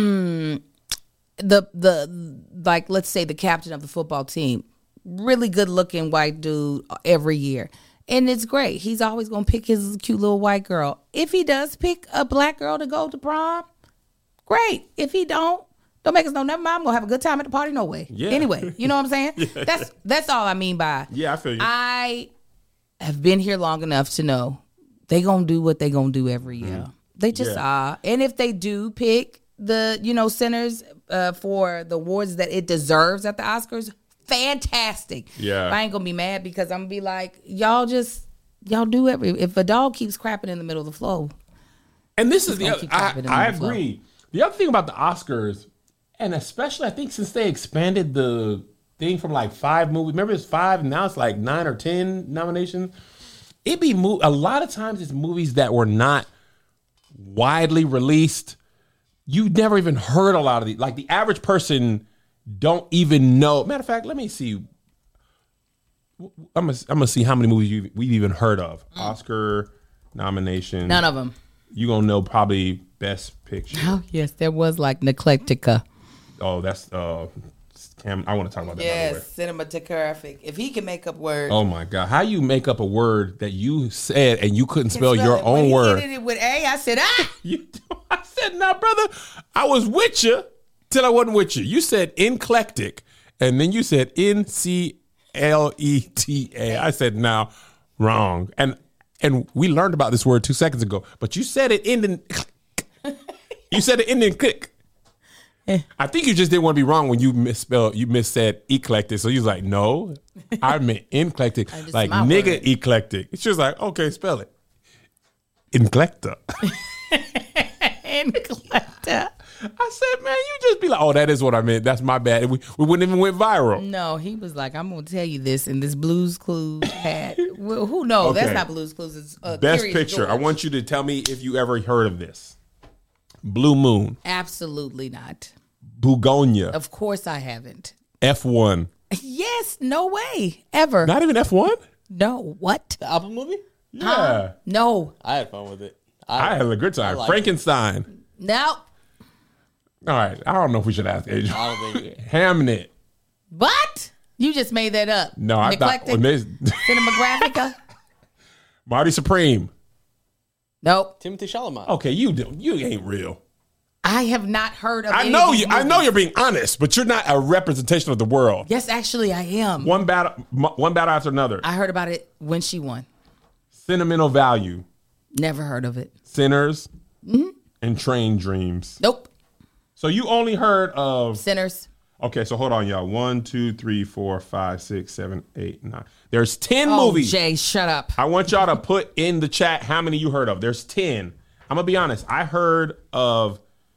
like let's say the captain of the football team, really good looking white dude every year, and it's great. He's always gonna pick his cute little white girl. If he does pick a black girl to go to prom, great. If he don't make us know. Never mind. I'm gonna have a good time at the party. No way. Yeah. Anyway, you know what I'm saying? That's all I mean by. Yeah, I feel you. I have been here long enough to know they gonna do what they gonna do every year. They just are. And if they do pick the Sinners for the awards that it deserves at the Oscars, fantastic. Yeah. I ain't gonna be mad because I'm gonna be like, y'all do if a dog keeps crapping in the middle of the floor. And this is the other, I agree. The other thing about the Oscars, and especially I think since they expanded the thing from like 5 movies, remember it's 5 and now it's like 9 or 10 nominations. it be a lot of times it's movies that were not widely released. You never even heard a lot of these. Like the average person don't even know. Matter of fact, let me see. I'm gonna see how many movies we've even heard of. Oscar nomination. None of them. You gonna know probably Best Picture. Oh yes, there was like Neglectica. Oh, that's Cam. I want to talk about that. Yes, cinematographic. If he can make up words. Oh my God, how you make up a word that you said and you couldn't spell your own word? When he did it with A, I said I said, nah, brother. I was with you till I wasn't with you. You said eclectic, and then you said NCLETA. I said, nah, wrong. And we learned about this word 2 seconds ago, but you said it ending. You said it ending click. I think you just didn't want to be wrong when you missaid eclectic. So you was like, no, I meant eclectic, like nigga word. Eclectic. She was like, okay, spell it. Eclecta. Eclecta. I said, man, you just be like, oh, that is what I meant. That's my bad. We wouldn't even went viral. No, he was like, I'm going to tell you this in this Blue's Clues hat. Well, who knows? Okay. That's not Blue's Clues. It's Best Curious Picture. George. I want you to tell me if you ever heard of this. Blue Moon. Absolutely not. Bugonia. Of course I haven't. F1. Yes, no way. Ever. Not even F1? No. What? The Apple movie? Yeah. No. I had fun with it. I had a good time. Frankenstein. No. All right. I don't know if we should ask Adrian. I don't think Hamnet. What? You just made that up. No, I thought. Cinematographica? Marty Supreme. Nope. Timothy Chalamet. Okay, you ain't real. I have not heard of I know you. I know you're being honest, but you're not a representation of the world. Yes, actually, I am. One battle after another. I heard about it when she won. Sentimental Value. Never heard of it. Sinners. And Train Dreams. Nope. So you only heard of Sinners. Okay, so hold on, y'all. 1, 2, 3, 4, 5, 6, 7, 8, 9. There's 10 movies. Jay, shut up. I want y'all to put in the chat how many you heard of. There's 10. I'm gonna be honest. I heard of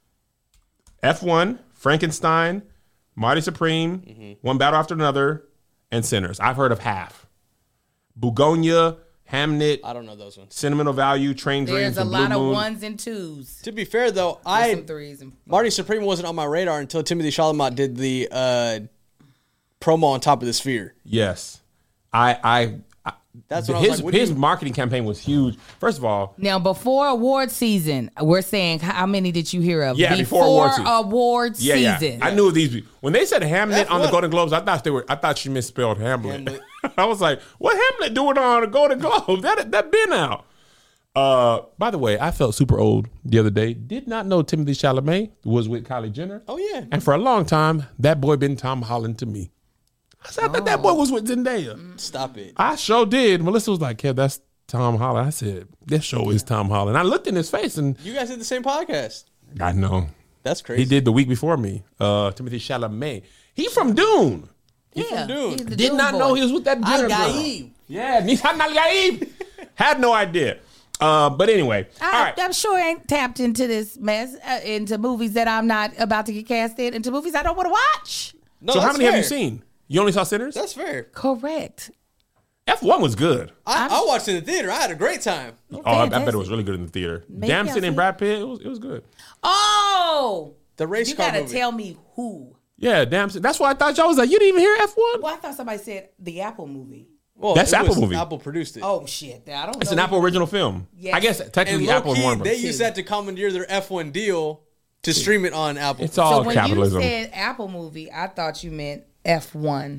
F1, Frankenstein, Marty Supreme, One Battle After Another, and Sinners. I've heard of half. Bugonia, Hamnet. I don't know those ones. Sentimental Value, Train Dreams. There's a lot of ones and twos. To be fair, though, some threes and Marty Supreme wasn't on my radar until Timothy Chalamet did the promo on top of the Sphere. Yes, That's what I was like, his marketing campaign was huge. First of all, now before award season, we're saying how many did you hear of? Yeah, before award season. Yeah. I knew of these. When they said Hamlet on the Golden Globes, I thought she misspelled Hamlet. I was like, what Hamlet doing on the Golden Globes? That been out. By the way, I felt super old the other day. Did not know Timothy Chalamet was with Kylie Jenner. Oh yeah. And for a long time, that boy been Tom Holland to me. I said, I thought that boy was with Zendaya. Stop it. I sure did. Melissa was like, yeah, that's Tom Holland. I said, this show is Tom Holland. I looked in his face and you guys did the same podcast. I know. That's crazy. He did the week before me. Timothy Chalamet. He from Dune. from Dune. Did not know he was with that Jenner girl. Al-Gaib. Yeah, Nissan Al-Gaib. Had no idea. But anyway, all right. I'm sure I ain't tapped into this mess, into movies that I'm not about to get cast in, into movies I don't want to watch. No, so how that's many fair. have you seen? You only saw Sinners? That's fair. Correct. F1 was good. I watched it in the theater. I had a great time. I bet it was really good in the theater. Maybe I'll Damson see and it. Brad Pitt, it was good. Oh, The race you car gotta movie. tell me who. Yeah, Damson. That's why I thought y'all was like, you didn't even hear F1? Well, I thought somebody said the Apple movie. Well, That's it Apple was- movie. Apple produced it. Oh shit, I don't know. It's an Apple original film. Yes. I guess and technically Apple is low-key, Warner they Brothers. used that to commandeer their F1 deal to stream it on Apple. It's all So when capitalism. you said Apple movie, I thought you meant F1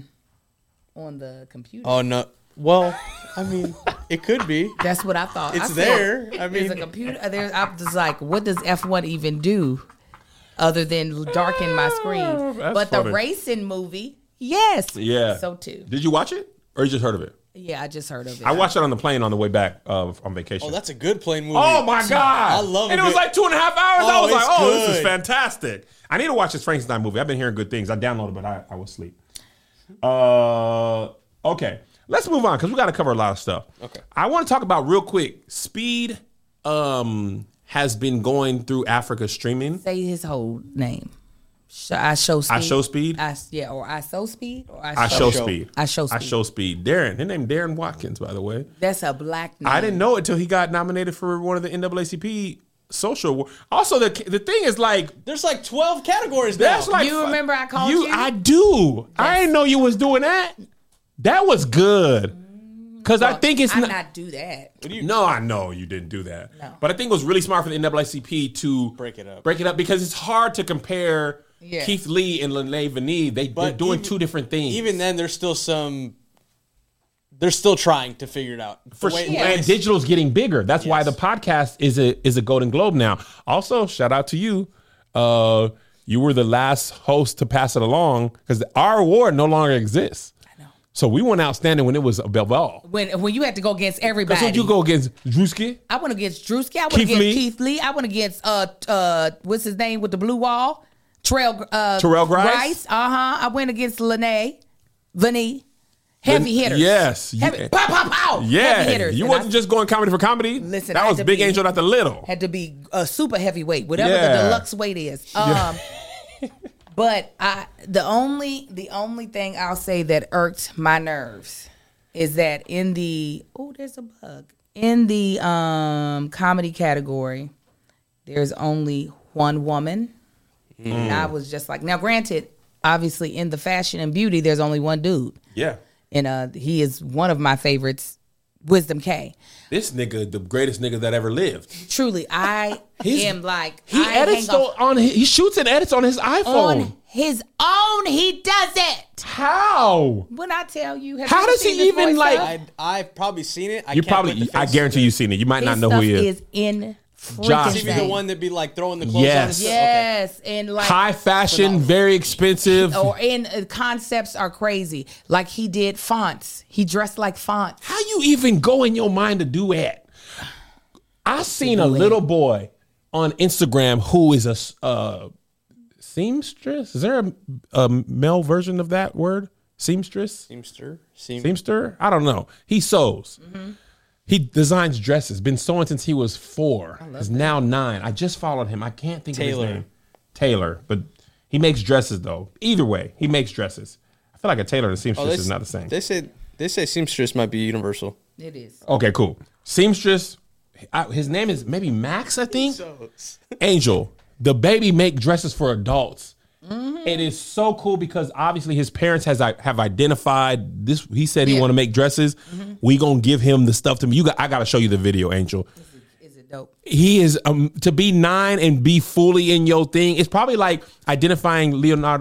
on the computer. Oh no. Well, I mean, it could be. That's what I thought. It's I said, there. I there's a mean- computer. I was like, what does F1 even do other than darken my screen? That's But funny. the racing movie, yes. Yeah. So too. Did you watch it? Or you just heard of it? Yeah, I just heard of it. I watched it on the plane on the way back on vacation. Oh, that's a good plane movie. Oh my God. I love it. And it was like 2.5 hours. I Oh, was like, it's oh, this is good. fantastic. I need to watch this Frankenstein movie. I've been hearing good things. I downloaded it, but I was asleep. Okay. Let's move on because we got to cover a lot of stuff. Okay. I want to talk about real quick. Speed has been going through Africa streaming. Say his whole name. I show speed. I show speed. Or I so speed. Or I show speed. I show speed. I show speed. Darren. His name Darren Watkins, by the way. That's a black name. I didn't know it until he got nominated for one of the NAACP social awards. Also, the thing is like There's like 12 categories now. that's like You remember I called you? I do. I didn't know you was doing that. That was good. Because I think it's I not do that. No, I know you didn't do that. No. But I think it was really smart for the NAACP to Break it up. because it's hard to compare Yeah. Keith Lee and Lene Vanille. They're doing two different things. Even then, there's still they're still trying to figure it out. For sure. And digital's getting bigger. That's why the podcast is a Golden Globe now. Also, shout out to you. You were the last host to pass it along because our award no longer exists. So we won outstanding when it was a Bell. When you had to go against everybody. So you go against Drewski. I went against Drewski. I went Keith against Lee. Keith Lee. I went against what's his name with the blue wall? Terrell Grice. I went against Lene Vanille. Heavy hitters. Yes. Heavy, pow, pow, pow. Yeah. Heavy hitters. You And wasn't just going comedy for comedy. Listen, that I was had to Big be- Angel, not the little. had to be a super heavyweight, whatever Yeah. the deluxe weight is. But the only thing I'll say that irked my nerves is that in the there's a bug in the comedy category, there's only one woman, and I was just like, now granted, obviously in the fashion and beauty, there's only one dude, Yeah. and he is one of my favorites, Wisdom K. This nigga, the greatest nigga that ever lived. Truly, I am like He I edits hang off- he shoots and edits on his iPhone. on his own. He does it. How? When I tell you, have How you ever does he seen this even, boy like- stuff? I've probably seen it. I guarantee you've seen it. You might not His know who he stuff is. in Josh. freaking Is he the thing. one that be like throwing the clothes Yes. on? Okay. Yes, and like High fashion, very expensive. or in concepts are crazy. Like he did fonts. He dressed like fonts. How you even go in your mind to do that? I seen a little boy on Instagram who is a seamstress. Is there a male version of that word? Seamstress? Seamster? I don't know. He sews. Mm-hmm. He designs dresses. Been sewing since he was 4. He's now 9. I just followed him. I can't think of his name. Taylor. But he makes dresses though. Either way, he makes dresses. I feel like a tailor and a seamstress is not the same. They say seamstress might be universal. It is. Okay, cool. Seamstress. His name is maybe Max, I think. Angel. The baby make dresses for adults. Mm-hmm. It is so cool because obviously his parents have identified this. He said he want to make dresses. Mm-hmm. We gonna give him the stuff to me. I gotta show you the video, Angel. Is it dope? He is to be 9 and be fully in your thing. It's probably like identifying Lionel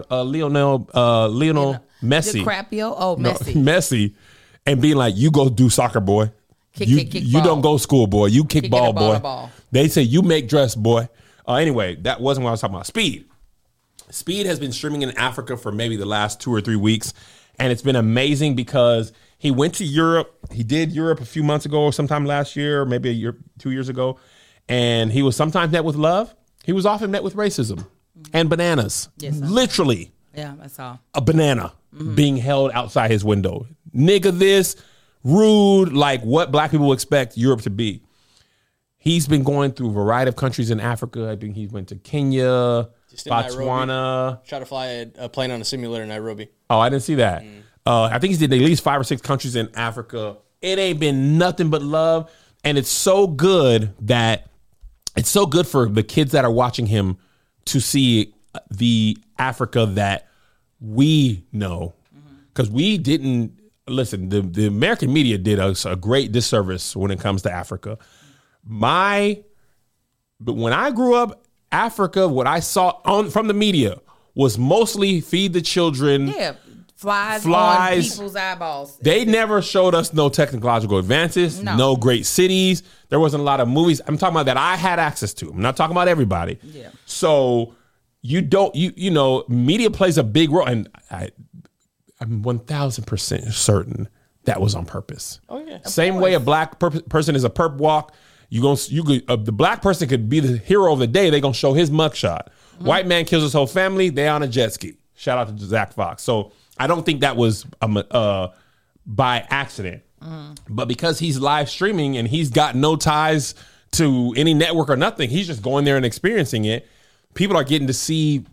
Messi. DiCaprio? Oh, No, Messi. Messi, and being like, you go do soccer, boy. Kick You ball. don't go school, boy. You kick Kicking ball, the ball boy. to ball. They say you make dress, boy. Anyway, that wasn't what I was talking about. Speed has been streaming in Africa for maybe the last 2 or 3 weeks, and it's been amazing because he went to Europe. He did Europe a few months ago or sometime last year, or maybe a year, 2 years ago, and he was sometimes met with love. He was often met with racism and bananas. Yes, sir. Literally Yeah, that's all. a banana being held outside his window. Nigga this, rude, like what black people expect Europe to be. He's been going through a variety of countries in Africa. I think he went to Kenya, Just in Botswana. Try to fly a plane on a simulator in Nairobi. Oh, I didn't see that. I think he's did at least 5 or 6 countries in Africa. It ain't been nothing but love. And it's so good that it's so good for the kids that are watching him to see the Africa that we know. Because we didn't, listen, the American media did us a great disservice when it comes to Africa. But when I grew up, Africa, what I saw from the media was mostly feed the children. Yeah, flies on people's eyeballs. They never showed us no technological advances, no great cities. There wasn't a lot of movies. I'm talking about that I had access to. I'm not talking about everybody. Yeah. So you know, media plays a big role, and I'm 1,000% certain that was on purpose. Oh yeah. Same way a black person is a perp walk. The black person could be the hero of the day. They gonna show his mugshot. White man kills his whole family. They on a jet ski. Shout out to Zach Fox. So I don't think that was by accident, but because he's live streaming and he's got no ties to any network or nothing, he's just going there and experiencing it. People are getting to see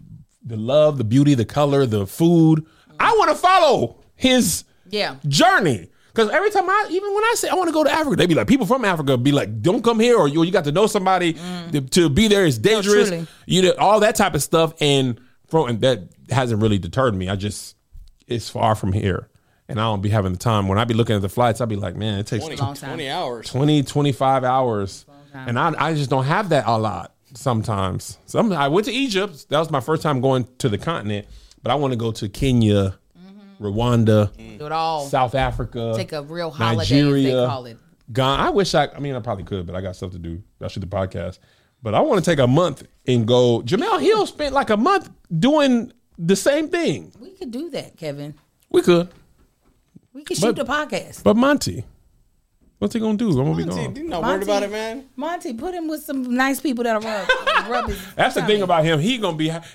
the love, the beauty, the color, the food. I want to follow his journey. Because every time even when I say I want to go to Africa, they be like, people from Africa be like, don't come here, or you got to know somebody to be there is dangerous. No, you know, all that type of stuff. And that hasn't really deterred me. It's far from here. And I don't be having the time. When I be looking at the flights, I be like, man, it takes 20 hours. 25 hours. And I just don't have that a lot sometimes. I went to Egypt. That was my first time going to the continent. But I want to go to Kenya, Rwanda, do it all. South Africa. Take a real holiday, Nigeria, as they call it. Ghana. I mean, I probably could, but I got stuff to do. I should do the podcast. But I want to take a month and go. Jamel Hill spent like a month doing the same thing. We could do that, Kevin. We could. We could shoot the podcast. But Monty, what's he gonna do? I'm gonna be gone. You're not worried about it, man. Monty, put him with some nice people that'll rub his That's the tummy. thing about him. He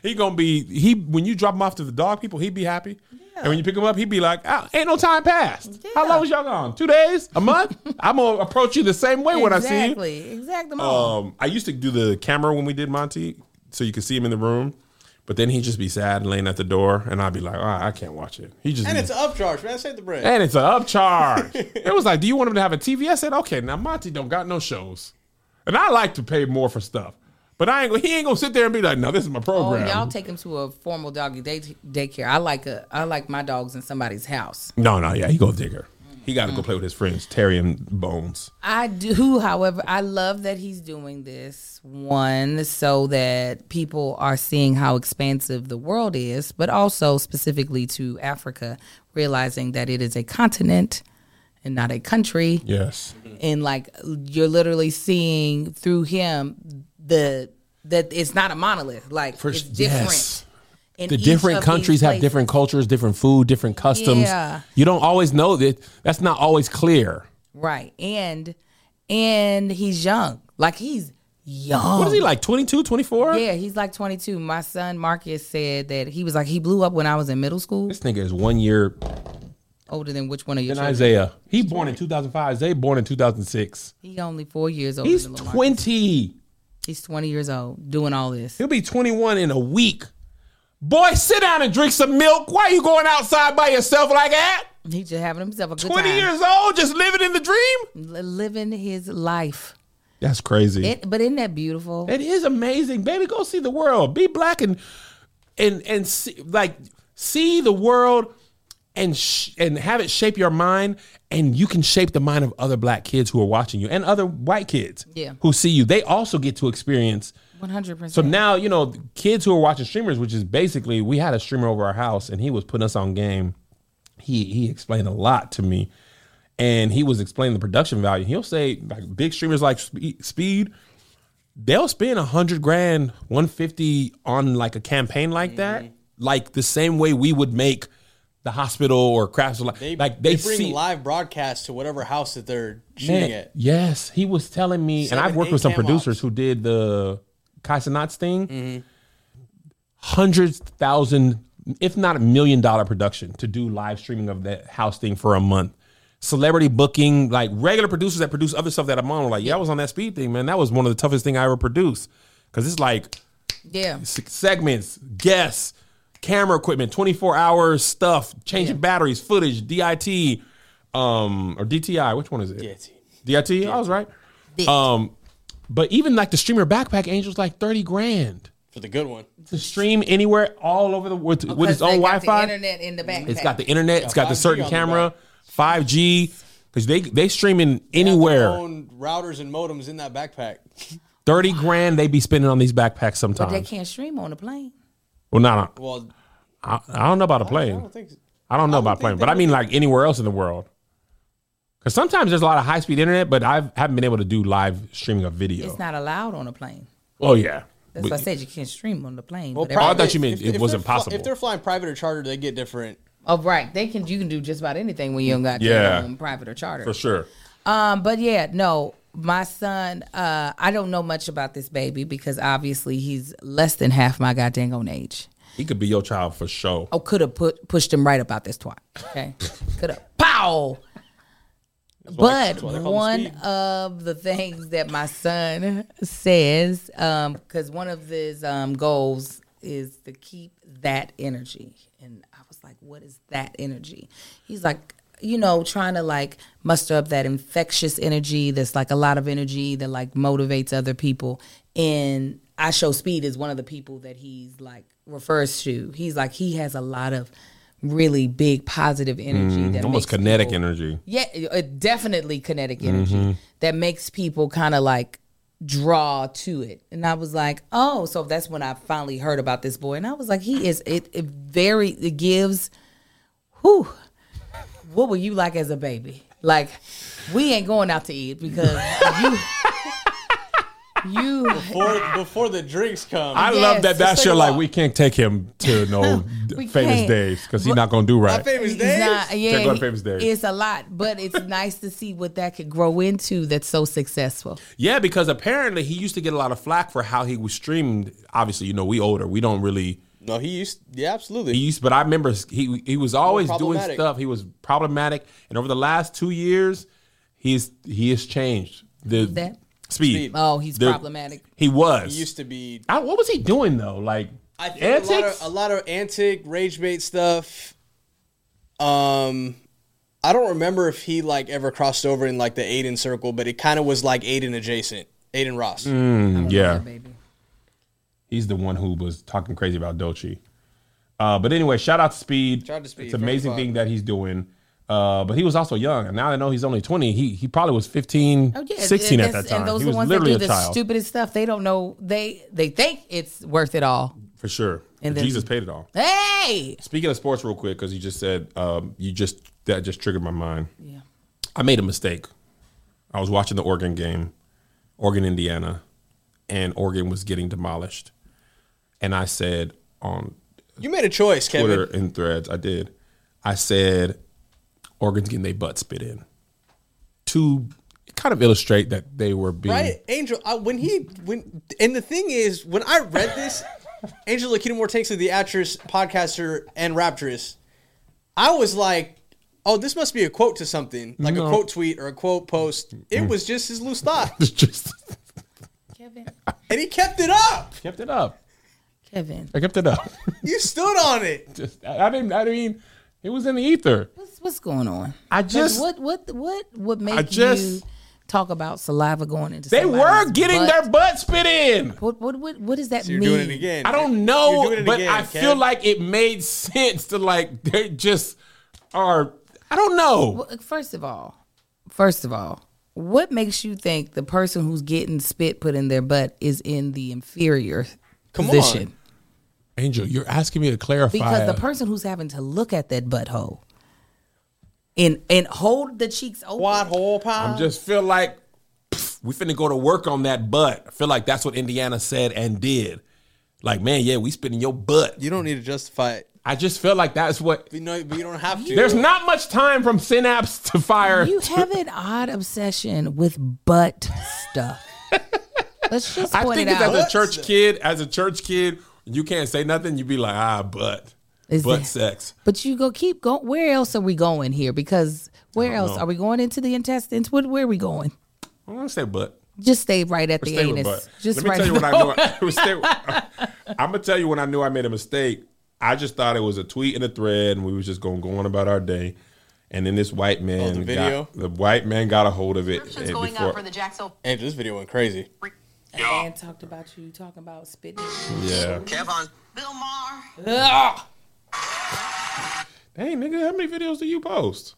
when you drop him off to the dog people, he be happy. Yeah. And when you pick him up, he be like, ain't no time passed. Yeah. How long was y'all gone? 2 days? A month? I'm gonna approach you the same way when I see you. Exactly. I used to do the camera when we did Monty, so you could see him in the room. But then he'd just be sad and laying at the door, and I'd be like, I can't watch it. It's an upcharge, man. Save the bread. And it's an upcharge. It was like, do you want him to have a TV? I said, okay, now Monty don't got no shows. And I like to pay more for stuff. But he ain't gonna sit there and be like, no, this is my program. Oh, y'all take him to a formal doggy daycare. I like my dogs in somebody's house. No, he go digger. He got to go play with his friends, Terry and Bones. I do, however, I love that he's doing this, one, so that people are seeing how expansive the world is, but also specifically to Africa, realizing that it is a continent and not a country. Yes. And like you're literally seeing through him that it's not a monolith. Like it's different. Yes. The different countries have different cultures, different food, different customs. Yeah. You don't always know that. That's not always clear. Right. And he's young. Like he's young. What is he like, 22, 24? Yeah, he's like 22. My son Marcus said that he was like, he blew up when I was in middle school. This nigga is 1 year older than which one of your children? Isaiah. He born in 2005. Isaiah born in 2006. He only 4 years older He's than 20. He's 20 years old doing all this. He'll be 21 in a week. Boy, sit down and drink some milk. Why are you going outside by yourself like that? He's just having himself a good 20 time. years old, just living in the dream? Living his life. That's crazy. But isn't that beautiful? It is amazing. Baby, go see the world. Be black and see the world and have it shape your mind, and you can shape the mind of other black kids who are watching you and other white kids who see you. They also get to experience 100%. So now, kids who are watching streamers, which is basically, we had a streamer over our house and he was putting us on game. He explained a lot to me, and he was explaining the production value. He'll say like big streamers like Speed, they'll spend $100,000, $150,000 on like a campaign like that, like the same way we would make the hospital or crafts. They bring live broadcasts to whatever house that they're shooting at. Yes, he was telling me, and I've worked with some producers who did the Kaisenats thing. $100,000, if not $1 million production to do live streaming of that house thing for a month. Celebrity booking, like regular producers that produce other stuff that I'm on were like, I was on that Speed thing, man. That was one of the toughest things I ever produced. Because it's like segments, guests, camera equipment, 24 hours stuff, changing batteries, footage, DIT, or DTI. Which one is it? DIT. I was right. But even like the streamer backpack Angel's like $30,000 for the good one to stream anywhere all over the with its own Wi-Fi. The internet in the backpack. It's got the internet. It's got the certain camera, 5G, because they streaming anywhere. Their own routers and modems in that backpack. $30,000 they be spending on these backpacks sometimes. But they can't stream on the plane. Well, no. Well, I don't know about a plane. I don't know about a plane, but I mean like anywhere else in the world. Because sometimes there's a lot of high-speed internet, but I haven't been able to do live streaming of video. It's not allowed on a plane. Oh, yeah. That's what I said. You can't stream on the plane. Well, I thought you meant it wasn't possible. If they're flying private or charter, they get different. Oh, right. You can do just about anything when you don't got your own private or charter. For sure. But yeah, no, my son, I don't know much about this baby because obviously he's less than half my goddamn own age. He could be your child for sure. Oh, could have pushed him right about this twat. Okay. Could have. Pow! But one of the things that my son says, because one of his goals is to keep that energy. And I was like, what is that energy? He's like, trying to like muster up that infectious energy that's like a lot of energy that like motivates other people. And I Show Speed is one of the people that he's like refers to. He's like, he has a lot of really big positive energy that almost makes kinetic people, energy. Yeah, definitely kinetic energy that makes people kind of like draw to it. And I was like, oh, so that's when I finally heard about this boy. And I was like, it gives, whew, what were you like as a baby? Like, we ain't going out to eat because you before the drinks come. I love that. That's your like. We can't take him to no famous days because he's not gonna do right. Famous days. Can't go to famous days. It's a lot, but it's nice to see what that could grow into. That's so successful. Yeah, because apparently he used to get a lot of flack for how he was streamed. Obviously, we older. We don't really. No, he used. Yeah, absolutely. He used, but I remember he was always doing stuff. He was problematic, and over the last 2 years, he has changed. Speed. Oh, he's problematic. He was. He used to be. What was he doing though? Like I think antics? a lot of antic rage bait stuff. I don't remember if he like ever crossed over in like the Aiden circle, but it kind of was like Aiden adjacent. Aiden Ross. Yeah. He's the one who was talking crazy about Dolce. But anyway, shout out to Speed. Shout out to Speed. It's an amazing thing that he's doing. But he was also young, and now I know he's only 20. He probably was 15, 16 at that time. And those he are the was ones that literally do a the child. stupidest stuff. They don't know. They think it's worth it all. For sure. And But then- Jesus paid it all. Hey! Speaking of sports real quick, because you just said, that just triggered my mind. Yeah. I made a mistake. I was watching the Oregon game, Oregon, Indiana, and Oregon was getting demolished. And I said on You made a choice, Twitter Kevin. and Threads, I said, Oregon's getting their butt spit in to kind of illustrate that they were being Right, Angel. And the thing is, when I read this, Angel Lakita Mortensley, the actress, podcaster, and raptress, I was like, "Oh, this must be a quote to something, like a quote tweet or a quote post." It was just his loose thought, just Kevin. and he kept it up. kept it up. Kevin. I kept it up. You stood on it. Just I mean, it was in the ether. What's going on? I just what made you talk about saliva going into they somebody's were getting butt? their butt spit in. What does that So you're mean? doing it again. I don't know, You're doing it but again, I Kev. feel like it made sense to like they just are. I don't know. Well, first of all, what makes you think the person who's getting spit put in their butt is in the inferior position? on. Angel, you're asking me to clarify. Because the person who's having to look at that butthole and hold the cheeks open. Quad hole pie. I just feel like we finna go to work on that butt. I feel like that's what Indiana said and did. Like, man, yeah, we spit in your butt. You don't need to justify it. I just feel like that's what. But you don't have to. There's not much time from synapse to fire. You have an odd obsession with butt stuff. Let's just I point think it it's out. as a church kid, you can't say nothing. You be like, butt sex. But you keep going. Where else are we going here? Because where else know. are we going into the intestines? Where are we going? I'm gonna say butt. Just stay right at the Stay with anus. butt. Just Let me right tell you at when the- I knew. I'm gonna tell you when I knew I made a mistake. I just thought it was a tweet and a thread, and we was just gonna go on about our day. And then this white man, the video? got a hold of it. Subscriptions going up for the Jacksonville. Angel, this video went crazy. And talked about you talking about spitting. Yeah. Kevin. Bill Maher. Ugh. Hey, nigga, how many videos do you post?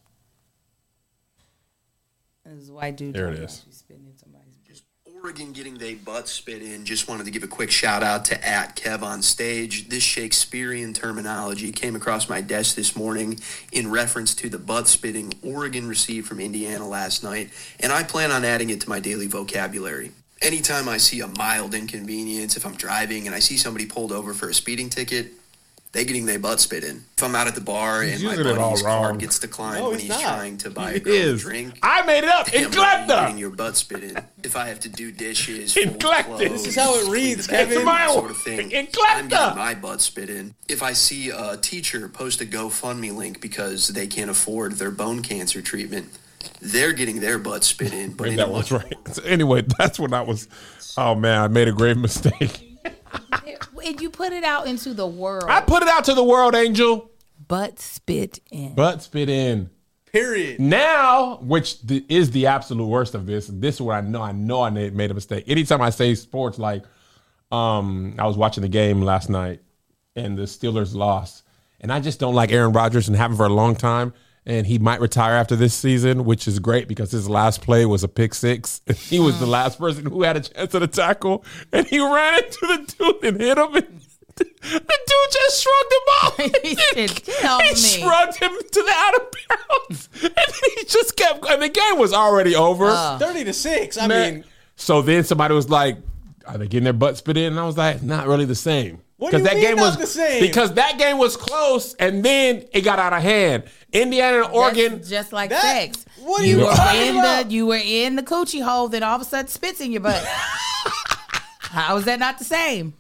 This white dude. There it talking is. about you spitting in somebody's butt. Oregon getting their butt spit in. Just wanted to give a quick shout out to @KevOnStage. This Shakespearean terminology came across my desk this morning in reference to the butt spitting Oregon received from Indiana last night, and I plan on adding it to my daily vocabulary. Anytime I see a mild inconvenience, if I'm driving and I see somebody pulled over for a speeding ticket, they getting their butt spit in. If I'm out at the bar He's and my using it all buddy's wrong. card gets declined No, when he's he's not. trying to buy a It girl a is. drink, I made it up. damn, In buddy, you getting Glenda. your butt spit in. If I have to do dishes, In fold Glenda. clothes, This is how it clean reads, the bedroom, Kevin. that sort of thing, In I'm Glenda. getting my butt spit in. If I see a teacher post a GoFundMe link because they can't afford their bone cancer treatment, they're getting their butt spit in. But Maybe in that a was much right. So anyway, that's when I was. Oh man, I made a grave mistake. and you put it out into the world. I put it out to the world, Angel. Butt spit in. Butt spit in. Period. Now, which is the absolute worst of this. This is where I know I made a mistake. Anytime I say sports, like I was watching the game last night and the Steelers lost, and I just don't like Aaron Rodgers and have him for a long time. And he might retire after this season, which is great because his last play was a pick six. He was the last person who had a chance at a tackle, and he ran into the dude and hit him. And the dude just shrugged him off. He said, "Tell me." He shrugged him to the out of bounds, and he just kept. And the game was already over, 30-6. I Man. mean, So then somebody was like, "Are they getting their butt spit in?" And I was like, "Not really the same." What do you mean not the same? Because that game was close, and then it got out of hand. Indiana and Oregon. That's just like That- sex. what are you talking about? You were in the coochie hole, then all of a sudden spits in your butt. How is that not the same?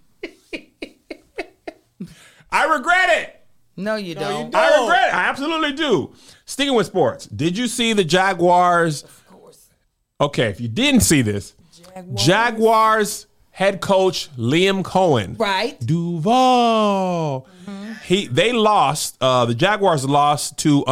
I regret it. No, you don't. don't. I regret it. I absolutely do. Sticking with sports, did you see the Jaguars? Of course. Okay, if you didn't see this, Jaguars head coach Liam Cohen. Right. Duval. They lost. The Jaguars lost to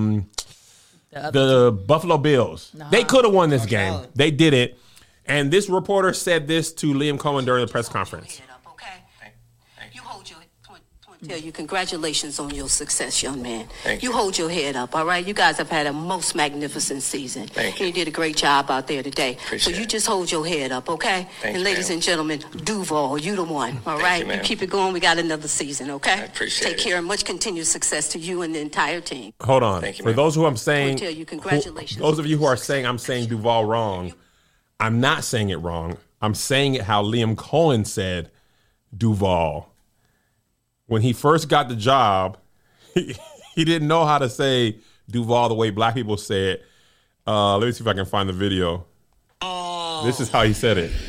the Buffalo Bills. They could have won this game. solid. They did it. And this reporter said this to Liam Cohen during the press conference. Head up, okay? You hold your tell you congratulations on your success, young man. Thank You hold your head up, all right? You guys have had a most magnificent season. Thank you. And you did a great job out there today. Appreciate so you it. just hold your head up, okay? Thank and you, ladies ma'am. and gentlemen, Duval, you the one, all Thank right? you, ma'am. keep it going. We got another season, okay? I appreciate Take it. care and much continued success to you and the entire team. Hold on. Thank you, For ma'am. those who I'm saying, Wanna tell you congratulations. those of you who are saying I'm saying Duval wrong, I'm not saying it wrong. I'm saying it how Liam Cohen said Duval. When he first got the job, he didn't know how to say Duval the way black people say it. Let me see if I can find the video. This is how he said it.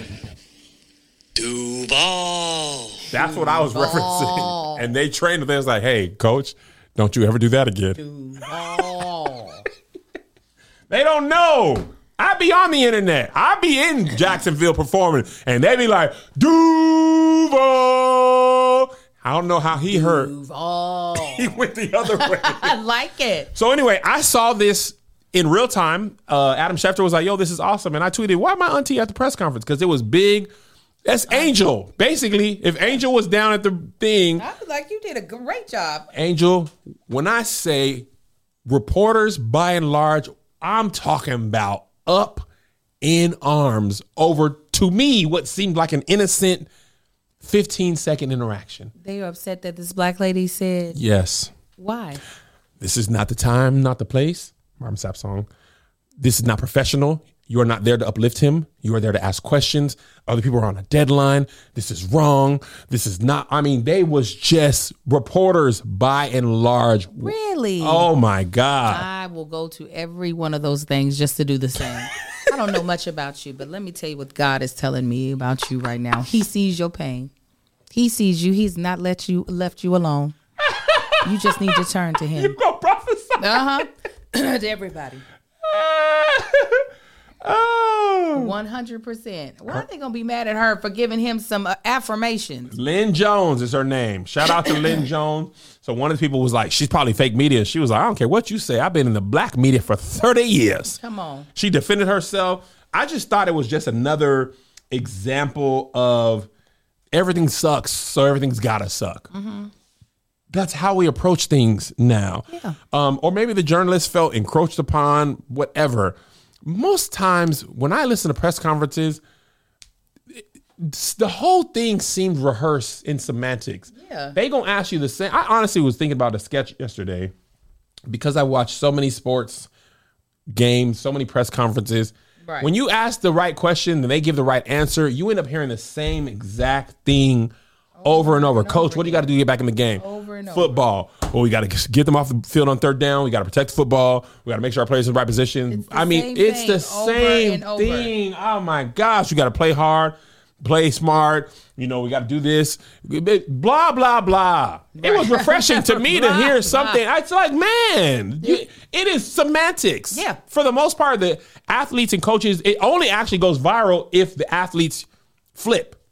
Duval. That's what I was referencing. And they trained him. They was like, hey, coach, don't you ever do that again. They don't know. I be on the internet. I be in Jacksonville performing, and they be like, Duval. I don't know how he heard. Duval. He went the other way. I like it. So anyway, I saw this in real time. Adam Schefter was like, yo, this is awesome. And I tweeted, why my auntie at the press conference? Because it was big. That's Angel. Basically, if Angel was down at the thing, I was like, you did a great job. Angel, when I say reporters by and large, I'm talking about up in arms over, to me, what seemed like an innocent 15-second interaction. They were upset that this black lady said, Yes. why? This is not the time, not the place. Marvin Sapp song. This is not professional. You are not there to uplift him. You are there to ask questions. Other people are on a deadline. This is wrong. This is not. I mean, they was just reporters by and large. Really? Oh my God. I will go to every one of those things just to do the same. I don't know much about you, but let me tell you what God is telling me about you right now. He sees your pain. He sees you. He's not left you alone. You just need to turn to him. You go prophesy. To everybody. Oh. 100%. Why are they going to be mad at her for giving him some affirmations? Lynn Jones is her name. Shout out to Lynn Jones. So one of the people was like, she's probably fake media. She was like, I don't care what you say. I've been in the black media for 30 years. Come on. She defended herself. I just thought it was just another example of everything sucks, so everything's gotta suck. Mm-hmm. That's how we approach things now. Yeah. Or maybe the journalist felt encroached upon, whatever. Most times when I listen to press conferences, the whole thing seemed rehearsed in semantics. Yeah. They gonna ask you the same. I honestly was thinking about a sketch yesterday because I watched so many sports games, so many press conferences. Right. When you ask the right question and they give the right answer, you end up hearing the same exact thing over and over. Coach, what do you got to do to get back in the game? Over and over. Football. Well, we got to get them off the field on third down. We got to protect the football. We got to make sure our players in the right position. It's the I mean, same it's thing the over same and over. thing. Oh my gosh, you got to play hard, play smart. You know, we got to do this. Blah blah blah. It was refreshing to me to hear something. It's like, man, it is semantics. Yeah. For the most part, the athletes and coaches, it only actually goes viral if the athletes flip.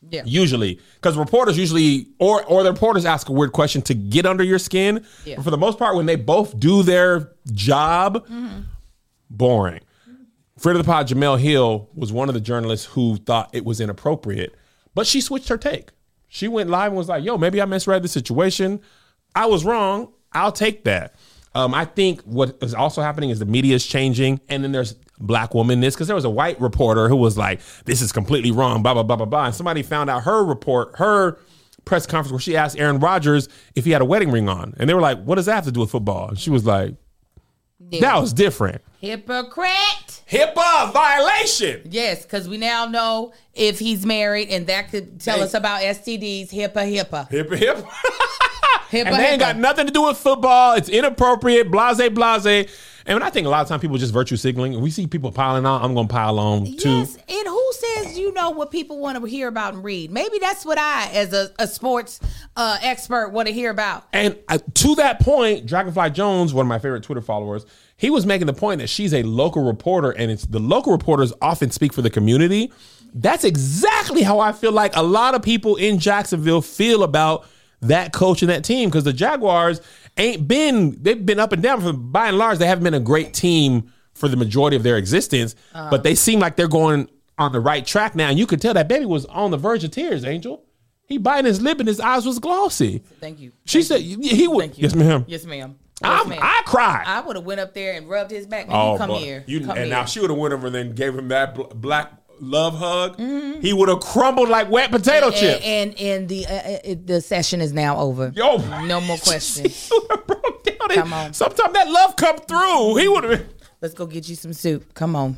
Yeah. Usually, because reporters usually, or the reporters ask a weird question to get under your skin. Yeah. But for the most part, when they both do their job, boring. Friend of the pod, Jamel Hill, was one of the journalists who thought it was inappropriate, but she switched her take. She went live and was like, yo, maybe I misread the situation. I was wrong. I'll take that. I think what is also happening is the media is changing, and then there's black woman this, because there was a white reporter who was like, this is completely wrong, blah, blah, blah, blah, blah. And somebody found out her press conference where she asked Aaron Rodgers if he had a wedding ring on. And they were like, what does that have to do with football? And she was like, that was different. Hypocrite. HIPAA violation. Yes, because we now know if he's married, and that could tell us about STDs. HIPAA. HIPAA. HIPAA. And they ain't got nothing to do with football. It's inappropriate, blase. And I think a lot of times people just virtue signaling. We see people piling on, I'm going to pile on too. Yes, and who says you know what people want to hear about and read? Maybe that's what I, as a sports expert, want to hear about. And to that point, Dragonfly Jones, one of my favorite Twitter followers, he was making the point that she's a local reporter, and it's the local reporters often speak for the community. That's exactly how I feel like a lot of people in Jacksonville feel about that coach and that team, because the Jaguars they've been up and down. By and large, they haven't been a great team for the majority of their existence, but they seem like they're going on the right track now. And you could tell that baby was on the verge of tears, Angel. He biting his lip and his eyes was glossy. Thank you. She said he would. Thank you. Yes, ma'am. Yes, ma'am. I cried. I would have went up there and rubbed his back. Man, come boy. here. Come here. Now she would have went over and then gave him that black love hug. Mm-hmm. He would have crumbled like wet potato chips. And the session is now over. Yo, no more questions. He would have broke down. Come on. Sometimes that love come through. He would have. Let's go get you some soup. Come on.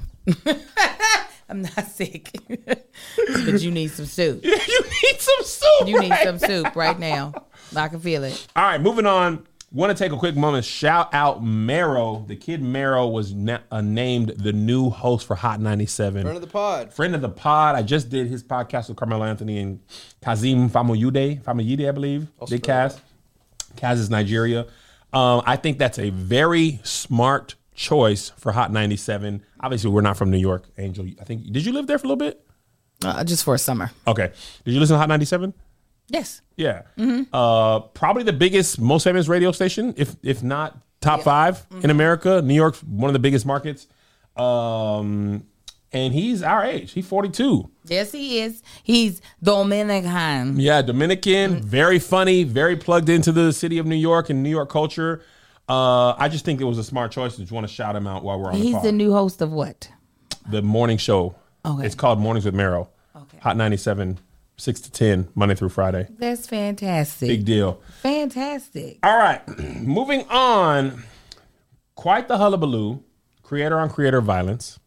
I'm not sick, but you need some soup. You need some soup. You need some soup right now. I can feel it. All right, moving on. Want to take a quick moment. Shout out Mero. The kid Mero was named the new host for Hot 97. Friend of the pod. Friend of the pod. I just did his podcast with Carmelo Anthony and Kazim Famuyide, I believe. Big Kaz. Kaz is Nigeria. I think that's a very smart choice for Hot 97. Obviously, we're not from New York, Angel. I think, did you live there for a little bit? Just for a summer. Okay. Did you listen to Hot 97? Yes. Yeah. Mm-hmm. Probably the biggest, most famous radio station, if not top five in America. New York's one of the biggest markets. And he's our age. He's 42. Yes, he is. He's Dominican. Yeah, Dominican. Very funny. Very plugged into the city of New York and New York culture. I just think it was a smart choice. I just want to shout him out while we're on the pod. He's the new host of what? The morning show. Okay. It's called Mornings with Mero. Okay. Hot 97, 6 to 10, Monday through Friday. That's fantastic. Big deal. Fantastic. All right. Moving on. Quite the hullabaloo. Creator on creator violence.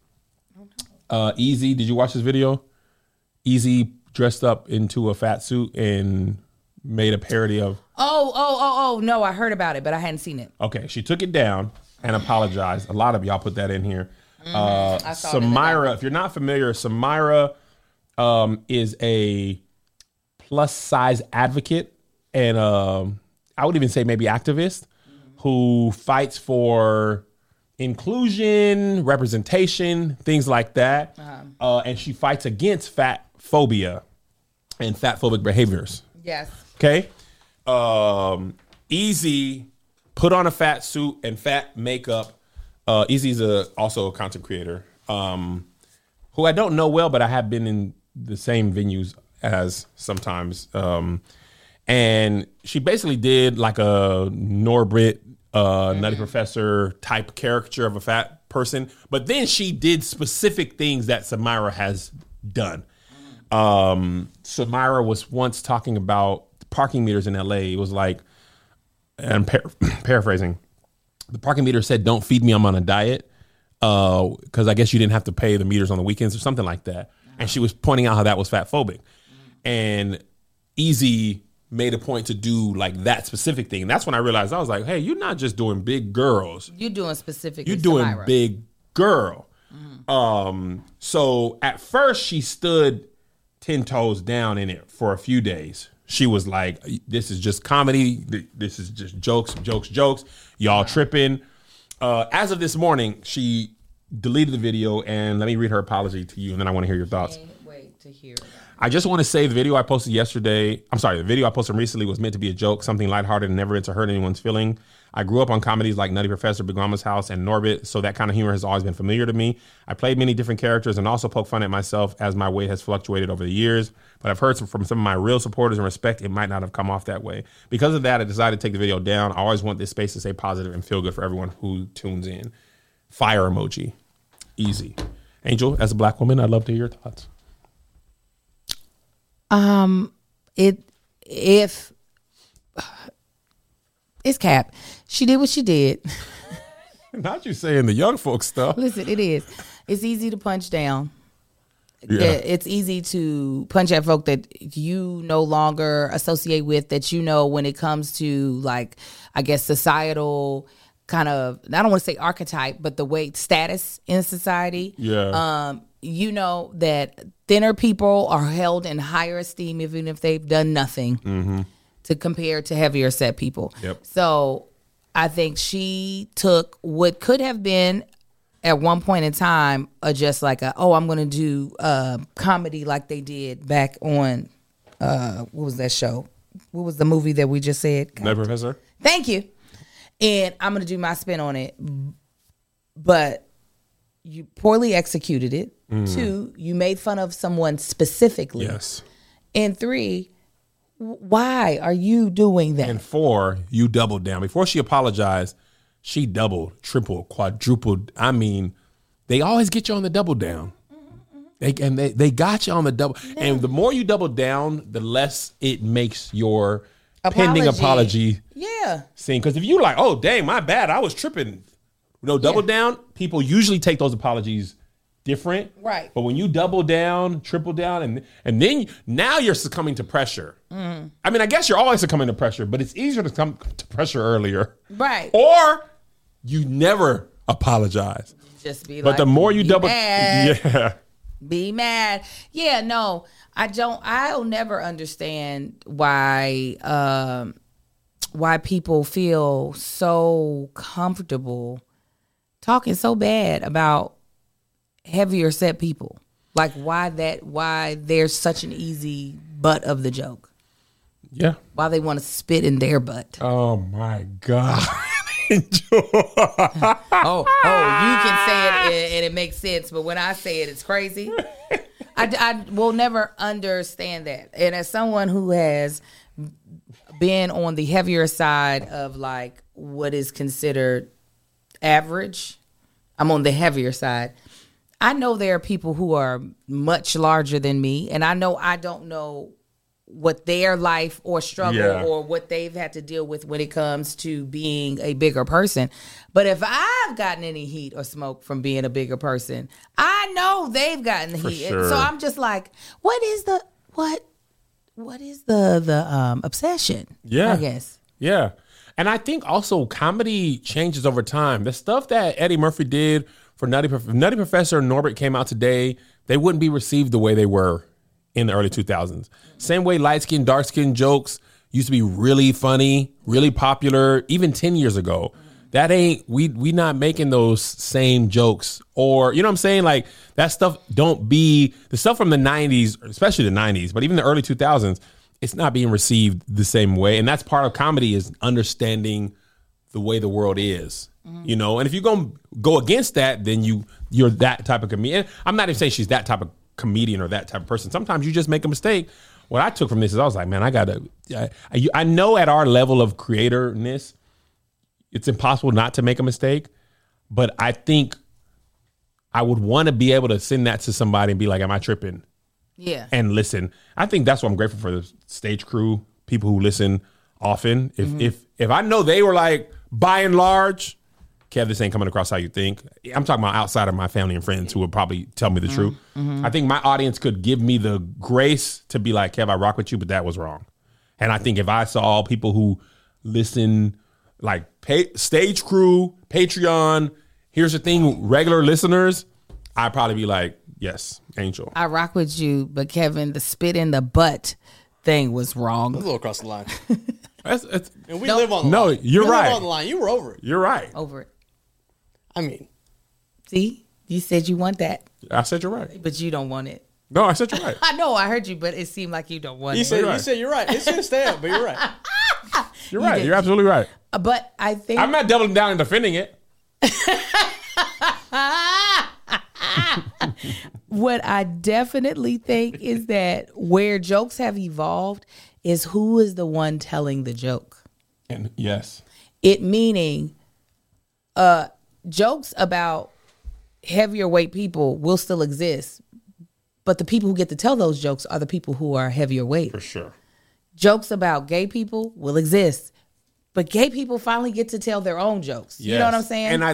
Easy. Did you watch this video? Easy dressed up into a fat suit and made a parody of. Oh, no, I heard about it, but I hadn't seen it. Okay, she took it down and apologized. A lot of y'all put that in here. I saw it in the Samira, if you're not familiar, Samira is a plus size advocate and I would even say maybe activist who fights for inclusion, representation, things like that. And she fights against fat phobia and fat phobic behaviors. Yes. Okay. Easy put on a fat suit and fat makeup. Easy's also a content creator who I don't know well, but I have been in the same venues as sometimes. And she basically did like a Norbit, Nutty Professor type caricature of a fat person. But then she did specific things that Samira has done. Samira was once talking about parking meters in LA. It was like, and I'm paraphrasing, the parking meter said, "Don't feed me, I'm on a diet," because I guess you didn't have to pay the meters on the weekends or something like that. And she was pointing out how that was fat phobic. And Easy made a point to do like that specific thing. And that's when I realized, I was like, hey, you're not just doing big girls. You're doing specific. You're doing Samira. big girl. So at first she stood 10 toes down in it for a few days. She was like, this is just comedy. This is just jokes. Y'all tripping. As of this morning, she deleted the video, and let me read her apology to you, and then I want to hear your thoughts. Wait. to hear it. I just want to say the video I posted recently was meant to be a joke, something lighthearted and never meant to hurt anyone's feeling. I grew up on comedies like Nutty Professor, Big Mama's House, and Norbit, so that kind of humor has always been familiar to me. I played many different characters and also poke fun at myself as my weight has fluctuated over the years, but I've heard from some of my real supporters and respect it might not have come off that way. Because of that, I decided to take the video down. I always want this space to stay positive and feel good for everyone who tunes in. Fire emoji. Easy. Angel, as a black woman, I'd love to hear your thoughts. It's cap. She did what she did. Not you saying the young folks stuff. Listen, it is. It's easy to punch down. Yeah. It's easy to punch at folk that you no longer associate with, that you know when it comes to, like, I guess, societal kind of, I don't want to say archetype, but the weight status in society. Yeah. You know that thinner people are held in higher esteem even if they've done nothing to compare to heavier set people. Yep. So I think she took what could have been at one point in time just like I'm going to do comedy like they did back on, what was that show? What was the movie that we just said? Nutty Professor? Thank you. And I'm going to do my spin on it. But you poorly executed it. 2, you made fun of someone specifically. Yes. And 3, why are you doing that? And 4, you doubled down. Before she apologized, she doubled, tripled, quadrupled. I mean, they always get you on the double down. They got you on the double. Yeah. And the more you double down, the less it makes your pending apology scene. Because if you like, oh, dang, my bad, I was tripping. Double down, people usually take those apologies different. Right. But when you double down, triple down, and then now you're succumbing to pressure. I mean, I guess you're always succumbing to pressure, but it's easier to come to pressure earlier. Right. Or you never apologize. Just be but like, the more you double, mad. Be mad. Yeah, no, I don't. I'll never understand why people feel so comfortable talking so bad about heavier set people. Like why there's such an easy butt of the joke. Yeah. Why they want to spit in their butt. Oh my God. You can say it and it makes sense, but when I say it, it's crazy. I will never understand that. And as someone who has been on the heavier side of like what is considered average, I'm on the heavier side. I know there are people who are much larger than me, and I know I don't know what their life or struggle or what they've had to deal with when it comes to being a bigger person. But if I've gotten any heat or smoke from being a bigger person, I know they've gotten the heat. Sure. So I'm just like, what is the obsession? Yeah. I guess. Yeah. And I think also comedy changes over time. The stuff that Eddie Murphy did for Nutty Professor and Norbit came out today, they wouldn't be received the way they were in the early 2000s. Same way light-skinned, dark-skinned jokes used to be really funny, really popular, even 10 years ago. That ain't, we not making those same jokes. Or, you know what I'm saying? Like, that stuff the stuff from the 90s, especially the 90s, but even the early 2000s, it's not being received the same way. And that's part of comedy, is understanding the way the world is. You know, and if you're going to go against that, then you're that type of comedian. I'm not even saying she's that type of comedian or that type of person. Sometimes you just make a mistake. What I took from this is I was like, man, I know at our level of creatorness, it's impossible not to make a mistake, but I think I would want to be able to send that to somebody and be like, am I tripping? Yeah. And listen. I think that's what I'm grateful for, the stage crew, people who listen often. If I know they were like, by and large, Kev, this ain't coming across how you think. I'm talking about outside of my family and friends who would probably tell me the truth. I think my audience could give me the grace to be like, Kev, I rock with you, but that was wrong. And I think if I saw people who listen, like stage crew, Patreon, here's the thing, regular listeners, I'd probably be like, yes, Angel. I rock with you, but Kevin, the spit in the butt thing was wrong. A little across the line. And we No. live on the line. No, you're We live right. on the line. You were over it. You're right. Over it. I mean, See? You said you want that, I said you're right. but you don't want it. No, I said you're right. I know I heard you, but it seemed like you don't want You it. said, right. you said you're right. It's going to stay up, but you're right. You're right. did. You're absolutely right. But I think I'm not doubling down and defending it. what I definitely think is that where jokes have evolved is who is the one telling the joke. And yes. It meaning jokes about heavier weight people will still exist, but the people who get to tell those jokes are the people who are heavier weight. For sure. Jokes about gay people will exist, but gay people finally get to tell their own jokes. You know what I'm saying? And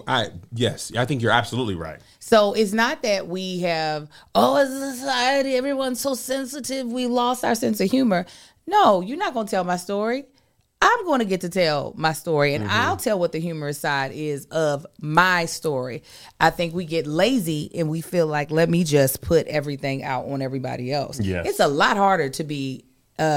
I think you're absolutely right. So it's not that we have, as a society, everyone's so sensitive, we lost our sense of humor. No, you're not going to tell my story. I'm going to get to tell my story, and I'll tell what the humorous side is of my story. I think we get lazy and we feel like, let me just put everything out on everybody else. Yes. It's a lot harder to be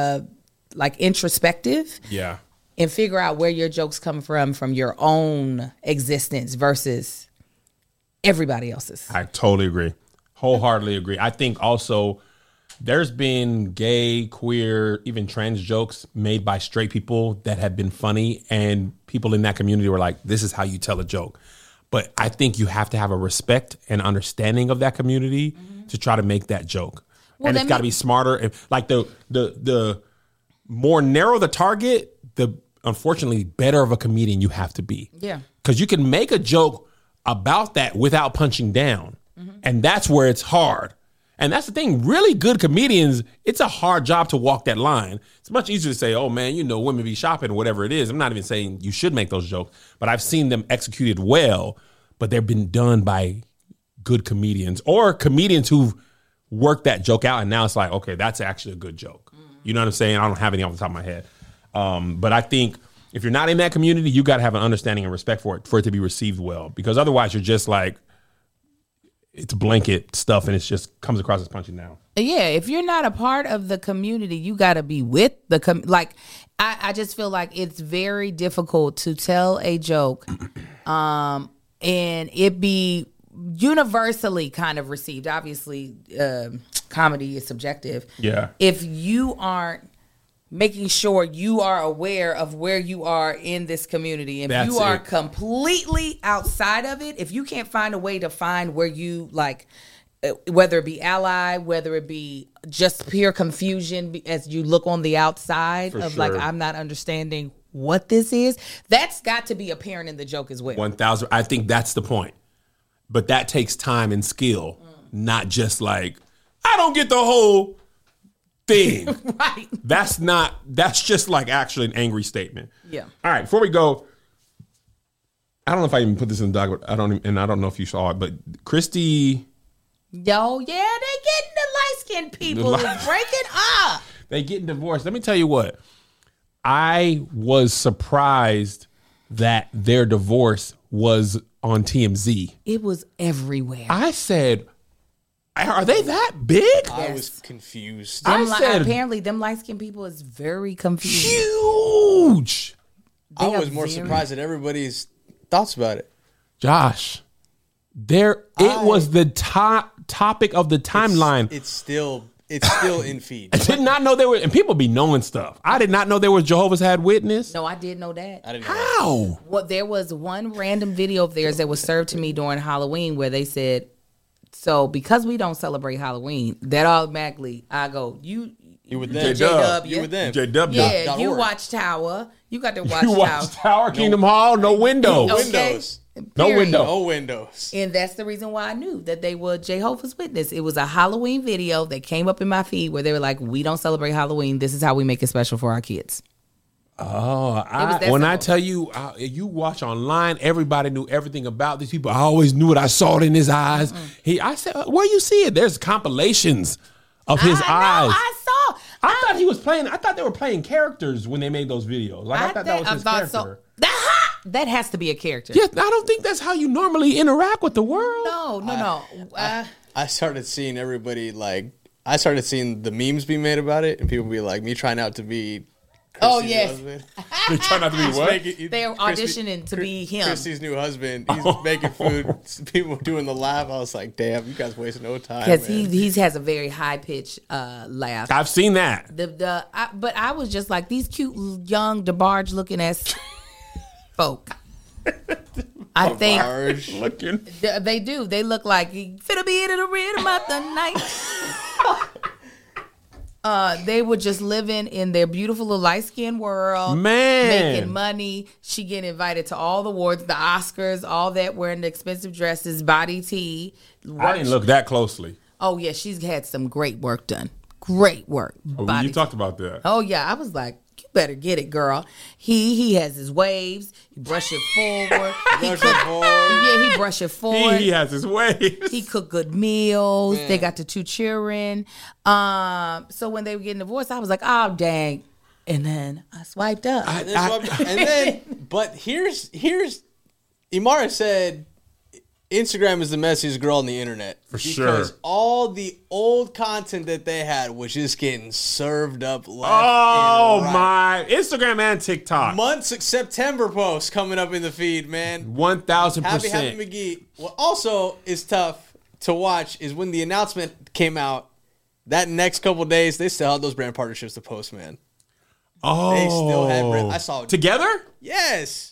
like introspective. Yeah. And figure out where your jokes come from your own existence versus everybody else's. I totally agree. Wholeheartedly agree. I think also there's been gay, queer, even trans jokes made by straight people that have been funny, and people in that community were like, this is how you tell a joke. But I think you have to have a respect and understanding of that community to try to make that joke. Well, and it's got to be smarter. Like the more narrow the target, the unfortunately better of a comedian you have to be. Yeah. Because you can make a joke about that without punching down. And that's where it's hard. And that's the thing. Really good comedians, it's a hard job to walk that line. It's much easier to say, oh, man, women be shopping or whatever it is. I'm not even saying you should make those jokes, but I've seen them executed well, but they've been done by good comedians or comedians who've worked that joke out. And now it's like, okay, that's actually a good joke. You know what I'm saying? I don't have any off the top of my head. But I think if you're not in that community, you got to have an understanding and respect for it to be received well, because otherwise you're just like, it's blanket stuff and it just comes across as punching down. Yeah, if you're not a part of the community, you got to be with the I just feel like it's very difficult to tell a joke and it be universally kind of received. Obviously, comedy is subjective. Yeah. If you aren't making sure you are aware of where you are in this community. If That's you are it. completely outside of it, if you can't find a way to find where you like, whether it be ally, whether it be just pure confusion as you look on the outside For of sure. like, I'm not understanding what this is, that's got to be apparent in the joke as well. 1,000. I think that's the point. But that takes time and skill, not just like, I don't get the whole thing. Right. That's just like actually an angry statement. Yeah. All right, before we go, I don't know if I even put this in the doc, I don't know if you saw it, but Christy, Yo, yeah, they getting the light-skinned people is breaking up. they getting divorced. Let me tell you what, I was surprised that their divorce was on TMZ. It was everywhere. I said, are they that big? I Yes. was confused. I said- Apparently, them light-skinned people is very confused. Huge. I They was are more very- surprised at everybody's thoughts about it. Josh, it was the topic of the timeline. It's still in feed. I did not know there were, and people be knowing stuff. I did not know there was Jehovah's Had Witness. No, I did know that. I didn't know that. How? Well, there was one random video of theirs that was served to me during Halloween where they said, so because we don't celebrate Halloween, that automatically I go, you with them. J-Dub. You with them. JW. Yeah, you .org. watch Tower. You got to watch You Tower. watch Tower, Kingdom Hall, no windows. Okay. Windows. No Period. window. No windows. And that's the reason why I knew that they were Jehovah's Witness. It was a Halloween video that came up in my feed where they were like, we don't celebrate Halloween. This is how we make it special for our kids. Oh, was that when I simple. tell you, you watch online, everybody knew everything about these people. I always knew it. I saw it in his eyes. I said, where you see it? There's compilations of his eyes. I saw. I thought he was playing. I thought they were playing characters when they made those videos. Like I thought that was his character. That has to be a character. Yeah, I don't think that's how you normally interact with the world. No. I started seeing everybody I started seeing the memes be made about it, and people be like, me trying out to be Oh, Christy's yes. husband. They try not to be what? They're auditioning to be him. Christy's new husband. He's making food. People doing the laugh. I was like, damn, you guys wasting no time. Because Man. he has a very high pitched laugh. I've seen that. But I was just like, these cute young DeBarge looking ass folk. I think Barge. Looking. they do. They look like finna be in the rhythm of the night. They were just living in their beautiful little light skinned world, Man. making money. She getting invited to all the awards, the Oscars, all that, wearing the expensive dresses, body tea. I didn't look that closely. Oh yeah, she's had some great work done. Great work. Oh, Body you talked about that. Oh yeah, I was like, you better get it, girl. He has his waves. He brush it forward. Yeah, he brush it forward. He has his ways. He cooked good meals. They got the 2 children. So when they were getting divorced, I was like, oh dang. And then I swiped up. But here's Imara said Instagram is the messiest girl on the internet. Sure. Because all the old content that they had was just getting served up left Oh and right. my Instagram and TikTok. Months of September posts coming up in the feed, man. 1,000%. Happy McGee. What also is tough to watch is when the announcement came out, that next couple of days, they still had those brand partnerships to post, man. Oh, They still had brand. I saw together. Yes.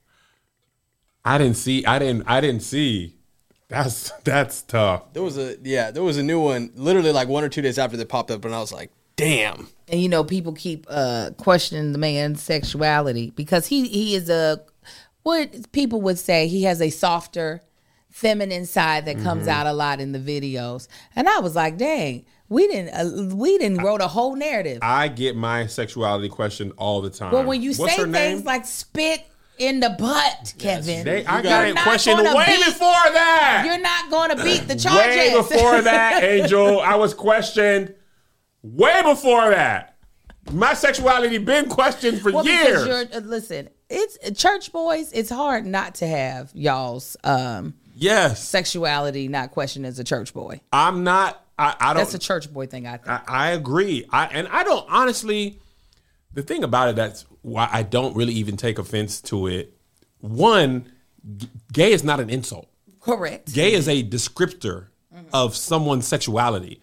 I didn't see. That's tough. There was a new one literally like 1 or 2 days after they popped up, and I was like, damn. And you know, people keep questioning the man's sexuality because he is what people would say, he has a softer, feminine side that comes out a lot in the videos. And I was like, dang, we didn't wrote a whole narrative. I get my sexuality questioned all the time. But when you What's say her name? things like spit in the butt, Kevin, I got you're it not questioned gonna way beat- before that. You're not going to beat the charges. Way before that, Angel. I was questioned way before that. My sexuality been questioned for Well, years. because listen, it's church boys. It's hard not to have y'all's Yes. sexuality not questioned as a church boy. I'm not. I don't. That's a church boy thing, I think. I agree. I don't honestly. The thing about it, that's why I don't really even take offense to it. One, gay is not an insult. Correct. Gay is a descriptor of someone's sexuality.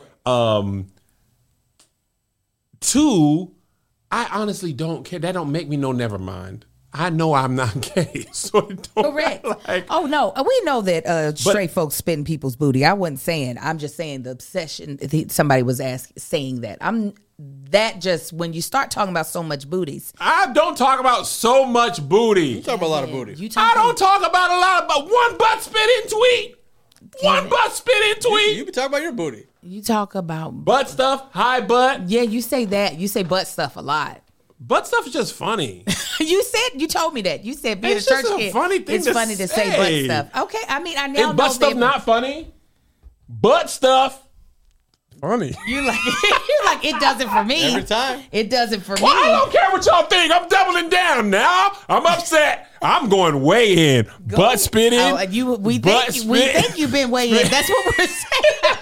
Two, I honestly don't care. That don't make me no never mind. I know I'm not gay, so it don't Correct. like, Oh no, we know that straight folks spitting people's booty. I wasn't saying. I'm just saying the obsession. Somebody was saying that. That just when you start talking about so much booties. I don't talk about so much booty. You talk about a lot of booty. I don't talk about a lot about one butt spitting tweet. One butt spitting tweet. You be talking about your booty. You talk about Butt stuff, high butt. Yeah, you say that. You say butt stuff a lot. Butt stuff is just funny. You told me that. You said being It's a church just a kid, funny thing it's to funny to say. say butt stuff. Okay, I mean I now Is know butt stuff that- not funny? Butt stuff. Funny. You like it does it for me Every time. It does it for Well, I me. don't care what y'all think. I'm doubling down now. I'm upset. I'm going way in. Butt spitting. Oh, we think you've been way in. That's what we're saying.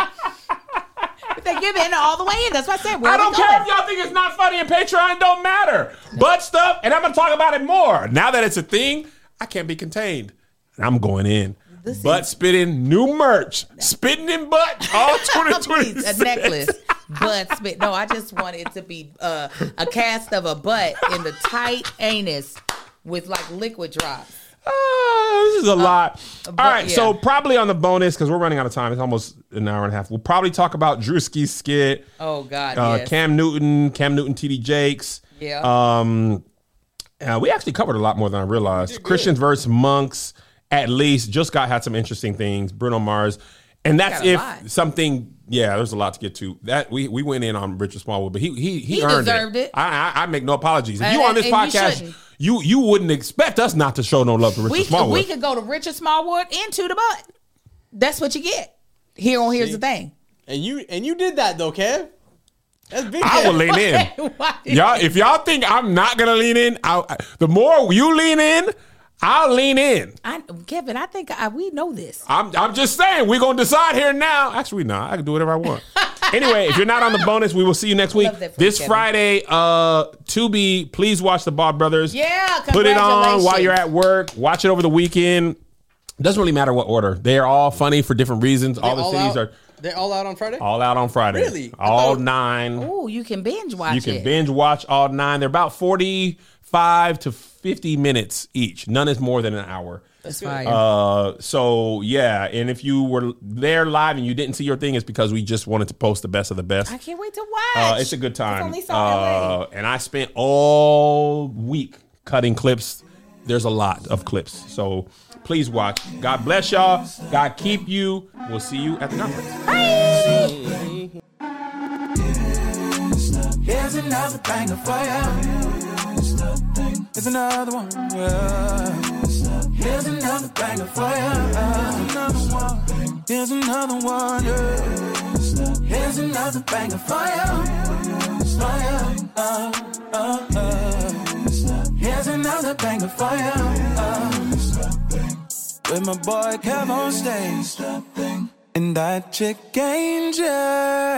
We think you've been all the way in. That's what I said. I don't care if y'all think it's not funny and Patreon don't matter. Butt stuff, and I'm going to talk about it more. Now that it's a thing, I can't be contained. I'm going in. Listen. Butt spitting, new merch. Spitting in butt, all 2020. A necklace, butt spit. No, I just want it to be a cast of a butt in the tight anus with like liquid drops. This is a lot. All right, yeah. so probably on the bonus, because we're running out of time. It's almost an hour and a half. We'll probably talk about Drewski's skit. Oh God, yes. Cam Newton, TD Jakes. Yeah. We actually covered a lot more than I realized. Christians versus monks, at least. Just had some interesting things. Bruno Mars. And that's Got a if lot. something, there's a lot to get to. That we went in on Richard Smallwood, but he earned deserved it. I make no apologies. If you on this And you podcast, shouldn't. you wouldn't expect us not to show no love to Richard Smallwood. We could go to Richard Smallwood into the butt. That's what you get. Here's the thing. And you did that though, Kev. That's big. I will lean in. Why? Y'all, if y'all think I'm not gonna lean in, the more you lean in, I'll lean in. Kevin, I think we know this. I'm just saying we're gonna decide here now. Actually, no, I can do whatever I want. Anyway, if you're not on the bonus, we will see you next week. Love that for This Kevin. Friday, Tubi, please watch the Ball Brothers. Yeah, Put it on while congratulations. you're at work. Watch it over the weekend. Doesn't really matter what order. They are all funny for different reasons. All the cities are They're all out on Friday? all out on Friday. Really? I All thought- 9. Ooh, you can binge watch You can it. binge watch all 9. They're about 45 to 50 minutes each. None is more than an hour. That's fire. So yeah, and if you were there live and you didn't see your thing, it's because we just wanted to post the best of the best. I can't wait to watch. It's a good time. It's only saw LA. And I spent all week cutting clips. There's a lot of clips, so please watch. God bless y'all. God keep you. We'll see you at the conference. Here's another banger for you. Here's another one. Yeah. Here's another banger for you. Here's another one. Yeah. Here's another banger for you. Here's another banger for you. With my boy Kev on stage. And that chick Angel.